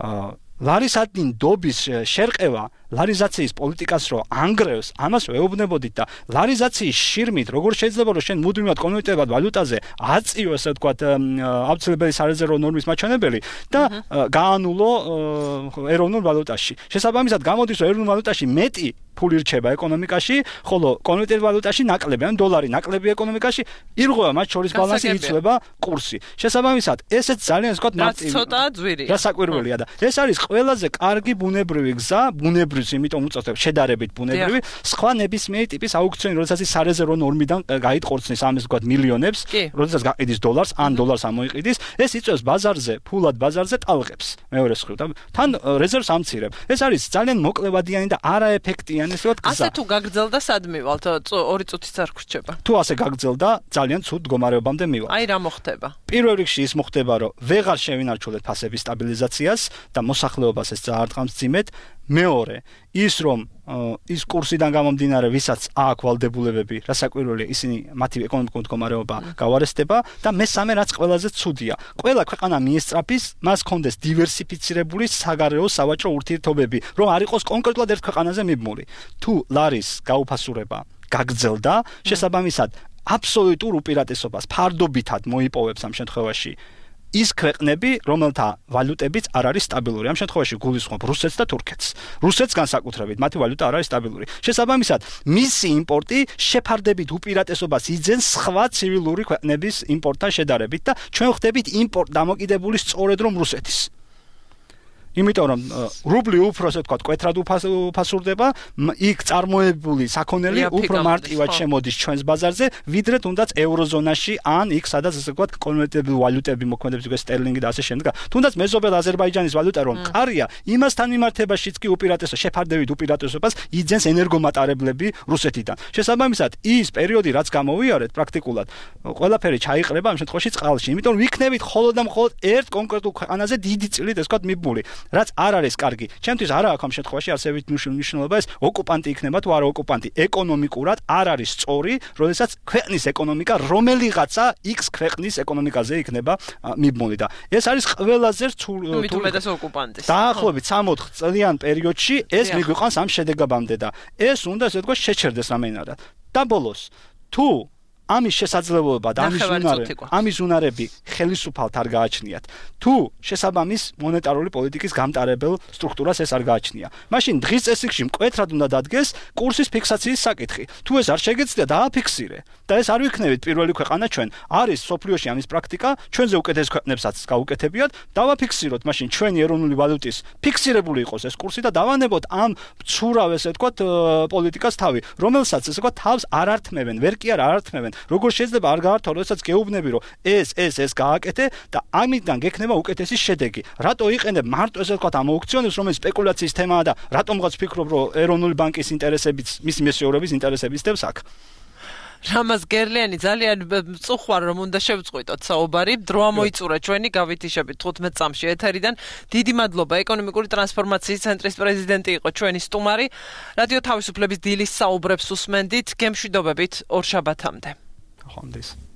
ლარისადმინ დობის შერყევა ლარიზაციის პოლიტიკას რო ანგრევს, ამას ვეუბნებოდით და ლარიზაციის შირმით როგორ შეიძლება რომ შენ მუდმივად კონვერტებად ვალუტაზე აწიო, ესე ვთქვათ, აუცილებელი სარეზერვო ნორმის მაჩვენებელი და გაანულო ეროვნულ ვალუტაში. შესაბამისად, გამოდის რომ ეროვნულ ვალუტაში მეტი ფული რჩება ეკონომიკაში, ხოლო კონვერტებად ვალუტაში ნაკლები, ან დოლარი ნაკლები ეკონომიკაში, ირღვევა მათ შორის ბალანსი, იცვლება კურსი. შესაბამისად, ესეც ძალიან ვთქვათ,
ცოტა ძვირია.
რასაკვირველია და ეს არის ყველაზე კარგი ბუნებრივი გზა, ბუნებრივი, იმიტომ უწევთ შედარებით ბუნებრივი, სხვა ნებისმიერი ტიპის აუქციონი, როდესაც ის სარეზერვო ნორმიდან გაიტყორცნის ამის ვთქვათ მილიონებს, როდესაც გაყიდის დოლარს, ან დოლარს ამოიყიდის, ეს იწევს ბაზარზე, ფულად ბაზარზე ტალღებს. მეორე მხრივ და თან რეზერვს ამცირებ. ეს არის ძალიან მოკლევადიანი და არაეფექტიანი, ესე ვთქვათ, გზა.
ასე თუ გაგრძელდა სად მივალთ? 2 წუთიც არ გრჩება.
თუ ასე გაგრძელდა, ძალიან ცუდ მდგომარეობამდე მივალთ.
აი რა მოხდება?
პირველ რიგში ის მოხდება, რომ ვეღარ შევინარჩუნებთ ფასების სტაბილიზაციას და მოსახლეობას ეს წაარტყამს ძიმედ. მეორე, ის რომ ის კურსიდან გამომდინარე, ვისაც აქვს ვალდებულებები, რასაკვირველია, ისინი მათი ეკონომიკური მდგომარეობა გავარესდება და მესამე, რაც ყველაზე ცუდია, ყველა ქვეყანა მიესწრაფის, მას კონდეს დივერსიფიცირებული საგარეო სავაჭრო ურთიერთობები, რომ არ იყოს კონკრეტულად ერთ ქვეყანაზე მიბმული. თუ ლარის გაუფასურება გაგრძელდა, შესაბამისად, აბსოლუტურ უპირატესობას ფარდობითად მოიპოვებს ამ შემთხვევაში ის ქვეყნები, რომელთა ვალუტებიც არ არის სტაბილური. ამ შემთხვევაში გულისხმობ რუსეთს და თურქეთს. რუსეთს განსაკუთრებით, მათი ვალუტა არ არის სტაბილური. შესაბამისად, მისი იმპორტი შეფარდებით უპირატესობას იძენს სხვა ცივილური ქვეყნების იმპორტთან შედარებით და ჩვენ ვხდებით იმპორტ დამოკიდებული სწორედ რომ რუსეთის. იმიტომ რომ რუბლი უფრო ასე ვთქვათ, კვეთრად უფასურდება, იქ წარმოებული საქონელი უფრო მარტივად შემოდის ჩვენს ბაზარზე, ვიდრე თუნდაც ევროზონაში ან იქ სადაც ასე ვთქვათ, კონვერტებულ ვალუტები მოქმედებს, როგორც სტერლინგი და ასე შემდეგ. თუნდაც მეზობელ აზერბაიჯანის ვალუტა რომ მყარია, იმასთან მიმართებაშიც კი უპირატესობას, შეფარდებით უპირატესობას იძენს ენერგომატარებლები რუსეთიდან. შესაბამისად, ის პერიოდი რაც გამოვიარეთ, პრაქტიკულად ყველაფერი ჩაიყრება ამ შემთხვევაში წყალში, იმიტომ რომ ვიქნებით მხოლოდ და მხოლოდ ერთ კონკრეტულ ქვეყანაზე დიდი წილით ასე ვთქვათ მიბმული. რაც არ არის კარგი. ჩემთვის არა აქვს ამ შემთხვევაში არსებით მნიშვნელობა ეს ოკუპანტი იქნება თუ არა ოკუპანტი. ეკონომიკურად არ არის სწორი, როდესაც ქვეყნის ეკონომიკა რომელიღაცა X ქვეყნის ეკონომიკაზე იქნება მიბმული და ეს არის ყველაზე რთული დაახლოებით 3-4 წლიან პერიოდში ეს მიგვიყვანს ამ შედეგებამდე და ეს უნდა ასე ვთქვათ შეჩერდეს რამენადად. და ბოლოს თუ ამის შესაძლებლობა და ამის უნარები ხელისუფალთ არ გააჩნიათ. თუ შესაბამის მონეტარული პოლიტიკის გამტარებელ სტრუქტურას ეს არ გააჩნია. მაშინ დღის წესრიგში მკვეთრად უნდა დადგეს კურსის ფიქსაციის საკითხი. თუ ეს არ შეგეცდა, დააფიქსირე და ეს არ ვიქნებით პირველი ქვეყანა ჩვენ. არის სოფლიოში ამის პრაქტიკა, ჩვენზე უკეთეს ქვეყნებსაც გაუკეთებიათ, დავაფიქსიროთ მაშინ ჩვენი ეროვნული ვალუტის ფიქსირებული იყოს ეს კურსი და დავანებოთ ამ ცურავ ესე ვთქვათ პოლიტიკას თავი, რომელსაც ესე ვთქვათ თავს არ ართმევენ, ვერ კი არ ართმევენ. როგორ შეიძლება არ გაართო, როდესაც გეუბნები, რომ ეს გააკეთე და ამიდან გექნება უკეთესი შედეგი. რატო იყენებ მარტო ესე ვთქვათ ამ აუქციონებს, რომელიც სპეკულაციის თემაა და რატომღაც ფიქრობ, რომ ეროვნული ბანკის ინტერესებიც, მისი მესიორების ინტერესებიც დევს აქ?
რამაზ გერლიანი ძალიან მწუხვარ რომ უნდა შევწყვიტოთ საუბარი. დრო ამოიწურა ჩვენი გავითიშებით 15 წამში ეთერიდან. დიდი მადლობა. ეკონომიკური ტრანსფორმაციის ცენტრის პრეზიდენტი იყო ჩვენი სტუმარი. რადიო თავისუფლების დილის საუბრებს უსმენდით. გემშვიდობებით ორ შაბათამდე.
ხონდეს.